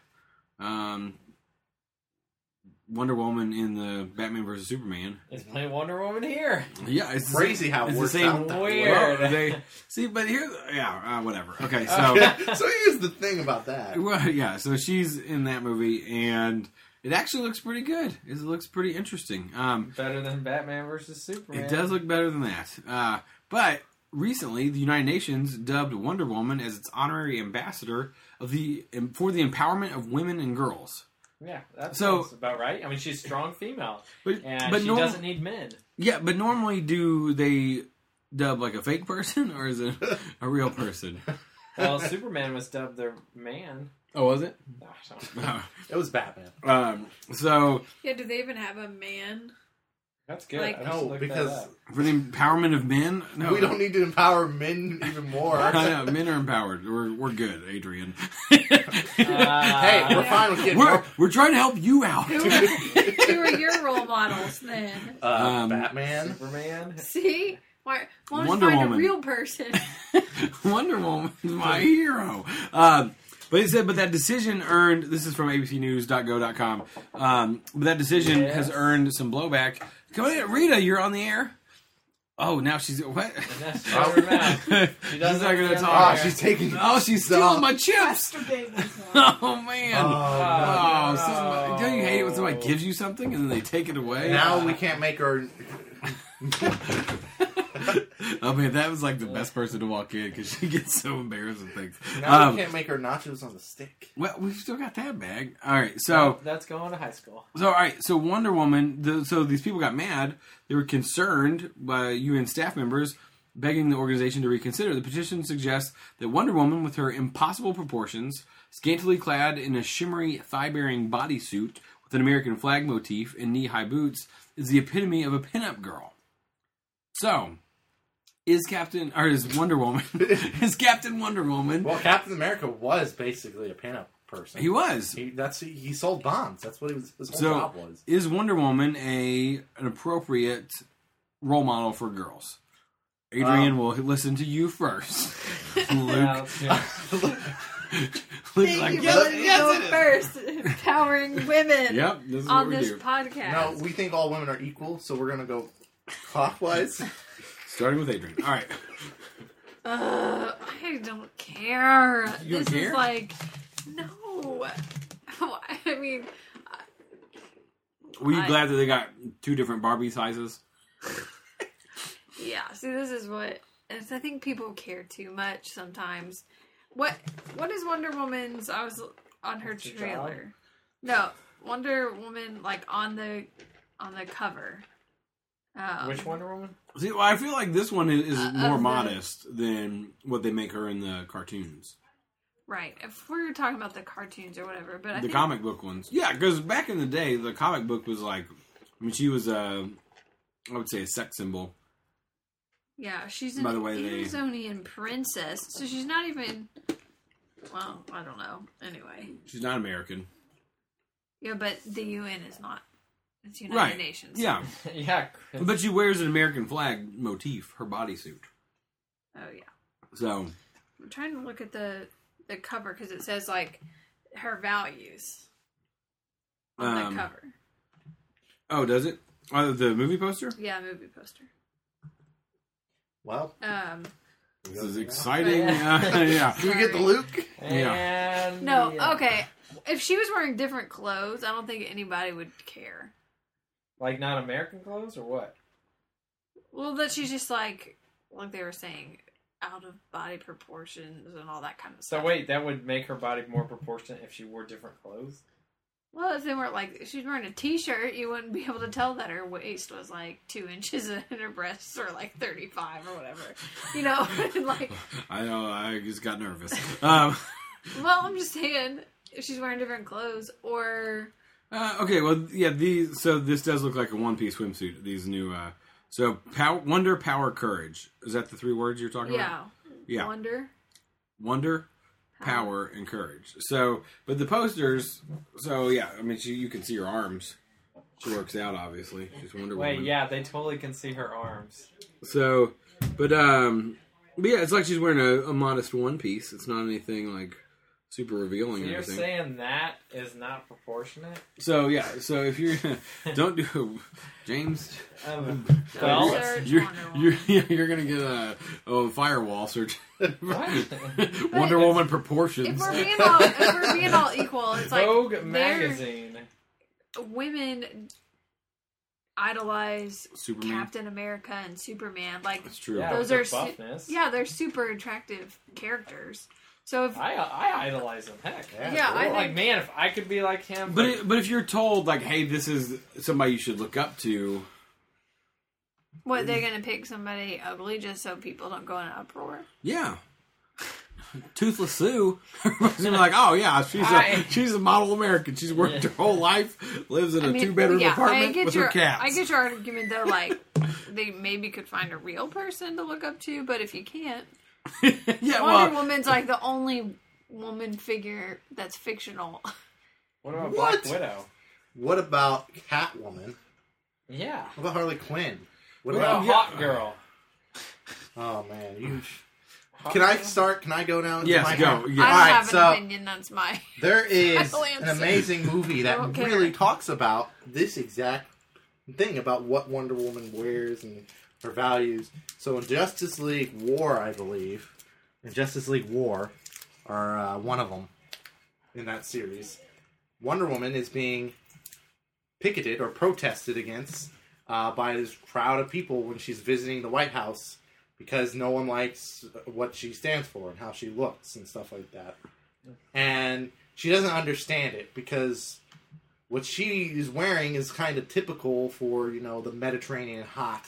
[SPEAKER 2] Wonder Woman in the Batman vs Superman.
[SPEAKER 4] It's playing Wonder Woman here.
[SPEAKER 2] Yeah, it's
[SPEAKER 6] Crazy how it
[SPEAKER 2] it's
[SPEAKER 6] works
[SPEAKER 2] the same.
[SPEAKER 6] out that way.
[SPEAKER 4] Weird.
[SPEAKER 2] Well, they see, but here, whatever. Okay, so.
[SPEAKER 6] So here's the thing about that.
[SPEAKER 2] Well, yeah, so she's in that movie, and it actually looks pretty good. It looks pretty interesting.
[SPEAKER 4] Better than Batman versus Superman.
[SPEAKER 2] It does look better than that. But recently, the United Nations dubbed Wonder Woman as its honorary ambassador for the empowerment of women and girls.
[SPEAKER 4] Yeah, that
[SPEAKER 2] So-
[SPEAKER 4] sounds about right. I mean, she's a strong female,
[SPEAKER 2] But
[SPEAKER 4] and
[SPEAKER 2] but
[SPEAKER 4] she doesn't need men.
[SPEAKER 2] Yeah, but normally do they dub like a fake person or is it a real person?
[SPEAKER 4] Well, Superman was dubbed their man.
[SPEAKER 2] Oh, was it?
[SPEAKER 4] I don't-
[SPEAKER 6] It was Batman.
[SPEAKER 2] So
[SPEAKER 5] Yeah, do they even have a man?
[SPEAKER 4] That's good.
[SPEAKER 5] Like-
[SPEAKER 4] I just
[SPEAKER 6] No,
[SPEAKER 4] looked
[SPEAKER 6] because
[SPEAKER 4] that up.
[SPEAKER 2] for the empowerment of men, no,
[SPEAKER 6] we don't need to empower men even more.
[SPEAKER 2] I know, men are empowered. We're good, Adrian.
[SPEAKER 6] Hey, we're fine with getting
[SPEAKER 2] We're trying to help you out.
[SPEAKER 5] Who are your role models then?
[SPEAKER 6] Batman.
[SPEAKER 4] Superman.
[SPEAKER 5] See? Why don't
[SPEAKER 2] Wonder
[SPEAKER 5] find
[SPEAKER 2] Woman.
[SPEAKER 5] a real person?
[SPEAKER 2] Wonder Woman is my hero. But it said, but that decision earned. This is from abcnews.go.com. But that decision has earned some blowback. Come in, Rita. You're on the air. Oh, now she's what?
[SPEAKER 4] And that's shut her mouth. She
[SPEAKER 2] She's
[SPEAKER 4] doesn't
[SPEAKER 2] not gonna
[SPEAKER 4] have to
[SPEAKER 2] talk.
[SPEAKER 6] Oh, she's taking.
[SPEAKER 2] Oh, she's stealing my chips. Oh man.
[SPEAKER 6] Oh,
[SPEAKER 2] Oh, don't you hate it when somebody gives you something and then they take it away?
[SPEAKER 6] now we can't make her.
[SPEAKER 2] I mean, that was like the best person to walk in because she gets so embarrassed with things.
[SPEAKER 6] Now we can't make her nachos on the stick.
[SPEAKER 2] Well, we've still got that bag. All right, so
[SPEAKER 4] That's going to high school.
[SPEAKER 2] all right, so Wonder Woman. So these people got mad. They were concerned by UN staff members begging the organization to reconsider. The petition suggests that Wonder Woman, with her impossible proportions, scantily clad in a shimmery thigh-bearing bodysuit with an American flag motif and knee-high boots, is the epitome of a pinup girl. So, is Wonder Woman? Is Captain Wonder Woman?
[SPEAKER 6] Well, Captain America was basically a pinup person.
[SPEAKER 2] He was.
[SPEAKER 6] He sold bonds. That's what his whole
[SPEAKER 2] So,
[SPEAKER 6] job was.
[SPEAKER 2] is Wonder Woman an appropriate role model for girls? Adrian will listen to you first. Luke,
[SPEAKER 4] Yeah.
[SPEAKER 2] Luke's like,
[SPEAKER 5] Go first, empowering women
[SPEAKER 2] yep, this is
[SPEAKER 5] on
[SPEAKER 2] what we
[SPEAKER 5] this
[SPEAKER 2] do.
[SPEAKER 5] podcast.
[SPEAKER 6] No, we think all women are equal, so we're gonna go clockwise.
[SPEAKER 2] Starting with Adrian. All right.
[SPEAKER 5] I don't care.
[SPEAKER 2] You don't
[SPEAKER 5] This
[SPEAKER 2] care?
[SPEAKER 5] is like, no. I mean,
[SPEAKER 2] Were you
[SPEAKER 5] I-
[SPEAKER 2] glad that they got two different Barbie sizes?
[SPEAKER 5] Yeah, see, this is what I think people care too much sometimes. What is Wonder Woman's? I was on her trailer. No, Wonder Woman like on the cover.
[SPEAKER 4] Which Wonder Woman?
[SPEAKER 7] See, well, I feel like this one is more modest than what they make her in the cartoons.
[SPEAKER 5] Right. If we're talking about the cartoons or whatever, but I think
[SPEAKER 7] comic book ones. Yeah, because back in the day, the comic book was like, I mean, she was I would say a sex symbol.
[SPEAKER 5] Yeah, she's an
[SPEAKER 7] By the way,
[SPEAKER 5] Amazonian princess, so she's not even. Well, I don't know. Anyway.
[SPEAKER 7] She's not American.
[SPEAKER 5] Yeah, but the UN is not. It's United Nations.
[SPEAKER 7] Yeah.
[SPEAKER 4] Yeah.
[SPEAKER 7] But she wears an American flag motif, her bodysuit.
[SPEAKER 5] Oh, yeah.
[SPEAKER 7] So.
[SPEAKER 5] I'm trying to look at the cover because it says, like, her values on the cover.
[SPEAKER 7] Oh, does it? The movie poster?
[SPEAKER 5] Yeah, movie poster.
[SPEAKER 6] Well,
[SPEAKER 7] this is exciting. Yeah.
[SPEAKER 6] do we get the Luke?
[SPEAKER 4] And
[SPEAKER 5] No,
[SPEAKER 4] yeah.
[SPEAKER 5] okay. If she was wearing different clothes, I don't think anybody would care.
[SPEAKER 4] Like not American clothes or what?
[SPEAKER 5] Well, that she's just like they were saying, out of body proportions and all that kind of stuff.
[SPEAKER 4] So wait, that would make her body more proportionate if she wore different clothes?
[SPEAKER 5] Well, if they weren't like, if she's wearing a t-shirt, you wouldn't be able to tell that her waist was like 2 inches and her breasts are like 35 or whatever. You know, like.
[SPEAKER 7] I know. I just got nervous.
[SPEAKER 5] Well, I'm just saying, if she's wearing different clothes or.
[SPEAKER 7] Okay. Well, yeah. So this does look like a one-piece swimsuit. These new. So wonder, power, courage. Is that the 3 words you're talking about? Yeah. Wonder. Power and courage. So, but the posters. So yeah, I mean, you can see her arms. She works out, obviously. She's Wonder Woman.
[SPEAKER 4] Wait, yeah, they totally can see her arms.
[SPEAKER 7] So, but yeah, it's like she's wearing a modest one piece. It's not anything like super revealing.
[SPEAKER 4] So
[SPEAKER 7] or
[SPEAKER 4] you're
[SPEAKER 7] anything.
[SPEAKER 4] saying that is not proportionate?
[SPEAKER 7] So yeah, so if you're don't do James,
[SPEAKER 4] Well,
[SPEAKER 5] Search
[SPEAKER 7] you're
[SPEAKER 5] Wonder Woman.
[SPEAKER 7] you're gonna get a firewall search.
[SPEAKER 4] what?
[SPEAKER 7] Wonder Woman proportions.
[SPEAKER 5] If we're being all equal, it's like
[SPEAKER 4] Vogue magazine.
[SPEAKER 5] Women idolize
[SPEAKER 7] Superman.
[SPEAKER 5] Captain America and Superman. Like
[SPEAKER 7] That's true.
[SPEAKER 4] Yeah,
[SPEAKER 5] those
[SPEAKER 4] with
[SPEAKER 5] are
[SPEAKER 4] their buffness.
[SPEAKER 5] they're super attractive characters. So if
[SPEAKER 4] I idolize him. Heck,
[SPEAKER 5] Yeah, I
[SPEAKER 4] like
[SPEAKER 5] think-
[SPEAKER 4] man, if I could be like him,
[SPEAKER 7] But if you're told like, hey, this is somebody you should look up to.
[SPEAKER 5] what they're gonna pick somebody ugly just so people don't go in an uproar.
[SPEAKER 7] Yeah. Toothless Sue. Everybody's gonna be like, oh yeah, she's a model American. She's worked her whole life, lives in a 2-bedroom apartment with her cats.
[SPEAKER 5] I get your argument though. Like they maybe could find a real person to look up to, but if you can't,
[SPEAKER 7] Yeah,
[SPEAKER 5] Wonder
[SPEAKER 7] well,
[SPEAKER 5] Woman's like the only woman figure that's fictional.
[SPEAKER 4] what about
[SPEAKER 6] What?
[SPEAKER 4] Black Widow?
[SPEAKER 6] What about Catwoman?
[SPEAKER 4] Yeah,
[SPEAKER 6] What about Harley Quinn? What
[SPEAKER 4] what about
[SPEAKER 6] about?
[SPEAKER 4] Hot Girl?
[SPEAKER 6] Oh man,
[SPEAKER 4] Hot
[SPEAKER 6] Can I
[SPEAKER 4] Girl?
[SPEAKER 6] start? Can I go now?
[SPEAKER 7] Yes,
[SPEAKER 6] My
[SPEAKER 7] go.
[SPEAKER 6] turn?
[SPEAKER 7] Yeah.
[SPEAKER 5] I don't
[SPEAKER 6] Alright,
[SPEAKER 5] have an
[SPEAKER 6] so-
[SPEAKER 5] opinion. That's my.
[SPEAKER 6] There is
[SPEAKER 5] I'll
[SPEAKER 6] an
[SPEAKER 5] answer.
[SPEAKER 6] amazing movie that
[SPEAKER 5] Don't care.
[SPEAKER 6] really talks about this exact thing about what Wonder Woman wears and her values. So in Justice League War, I believe, in Justice League War, are one of them in that series. Wonder Woman is being picketed or protested against by this crowd of people when she's visiting the White House because no one likes what she stands for and how she looks and stuff like that. And she doesn't understand it because what she is wearing is kind of typical for, you know, the Mediterranean hot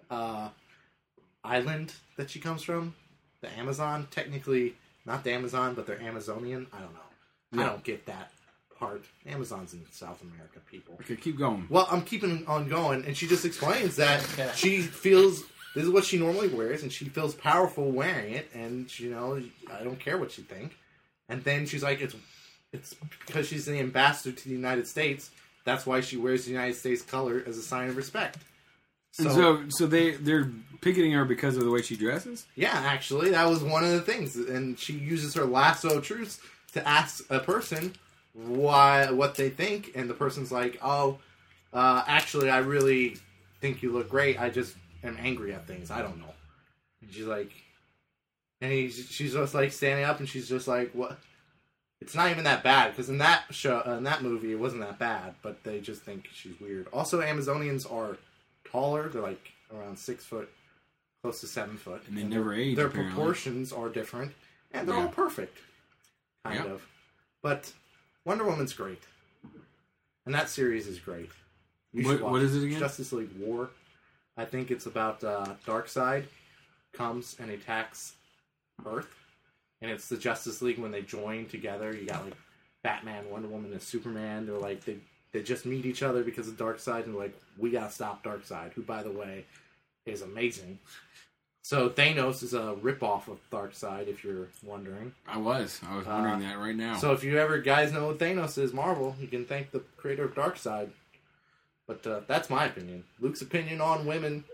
[SPEAKER 6] island that she comes from. The Amazon, technically not the Amazon, but they're Amazonian. I don't know. I don't get that part. Amazon's in South America, people.
[SPEAKER 7] Okay, keep going.
[SPEAKER 6] Well, I'm keeping on going, and she just explains that she feels this is what she normally wears, and she feels powerful wearing it, and you know, I don't care what you think. And then she's like, it's because she's the ambassador to the United States. That's why she wears the United States color as a sign of respect.
[SPEAKER 7] So they're picketing her because of the way she dresses?
[SPEAKER 6] Yeah, actually, that was one of the things, and she uses her lasso of truth to ask a person what they think, and the person's like, "Oh, actually, I really think you look great. I just am angry at things. I don't know." And she's like, she's just like standing up, and she's just like, "What?" It's not even that bad because in that show, in that movie, it wasn't that bad, but they just think she's weird. Also, Amazonians are taller; they're like around 6 foot close to 7 foot.
[SPEAKER 7] And they never age,
[SPEAKER 6] Their
[SPEAKER 7] apparently.
[SPEAKER 6] proportions are different, and they're all perfect. Kind of. But Wonder Woman's great. And that series is great. You should watch
[SPEAKER 7] What is it again?
[SPEAKER 6] Justice League War. I think it's about Darkseid comes and attacks Earth. And it's the Justice League when they join together. You got like Batman, Wonder Woman, and Superman. They're like they just meet each other because of Darkseid, and they're like, we gotta stop Darkseid, who, by the way, is amazing. So Thanos is a ripoff of Darkseid, if you're wondering.
[SPEAKER 7] I was wondering that right now.
[SPEAKER 6] So if you ever guys know what Thanos is, Marvel, you can thank the creator of Darkseid. But that's my opinion. Luke's opinion on women.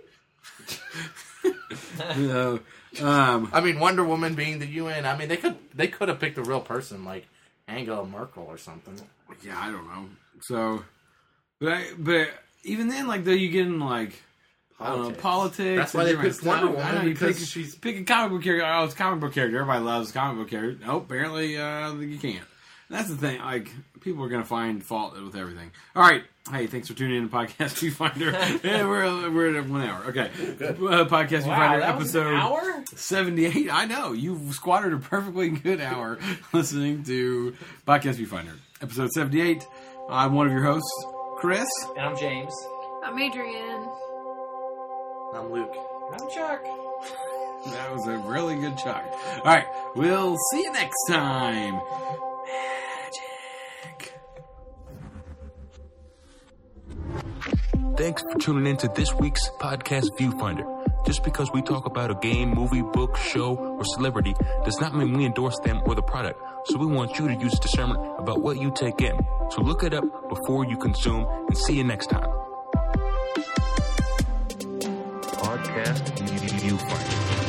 [SPEAKER 6] I mean, Wonder Woman being the UN. I mean, they could have picked a real person like Angela Merkel or something.
[SPEAKER 7] Yeah, I don't know. So, but even then, like, though, you get in like politics.
[SPEAKER 6] That's why they picked Wonder Woman, because she's
[SPEAKER 7] pick a comic book character. Oh, it's a comic book character. Everybody loves comic book character. Nope, apparently you can't. And that's the thing. Like, people are going to find fault with everything. All right. Hey, thanks for tuning in to Podcast Viewfinder. Yeah, we're at 1 hour. Okay. Podcast Viewfinder episode 78. I know. You've squandered a perfectly good hour listening to Podcast Viewfinder. Episode 78. I'm one of your hosts, Chris.
[SPEAKER 4] And I'm James.
[SPEAKER 5] I'm Adrian.
[SPEAKER 6] I'm Luke.
[SPEAKER 4] And I'm Chuck.
[SPEAKER 7] That was a really good Chuck. All right. We'll see you next time.
[SPEAKER 1] Thanks for tuning in to this week's Podcast Viewfinder. Just because we talk about a game, movie, book, show, or celebrity does not mean we endorse them or the product. So we want you to use discernment about what you take in. So look it up before you consume, and see you next time. Podcast Viewfinder.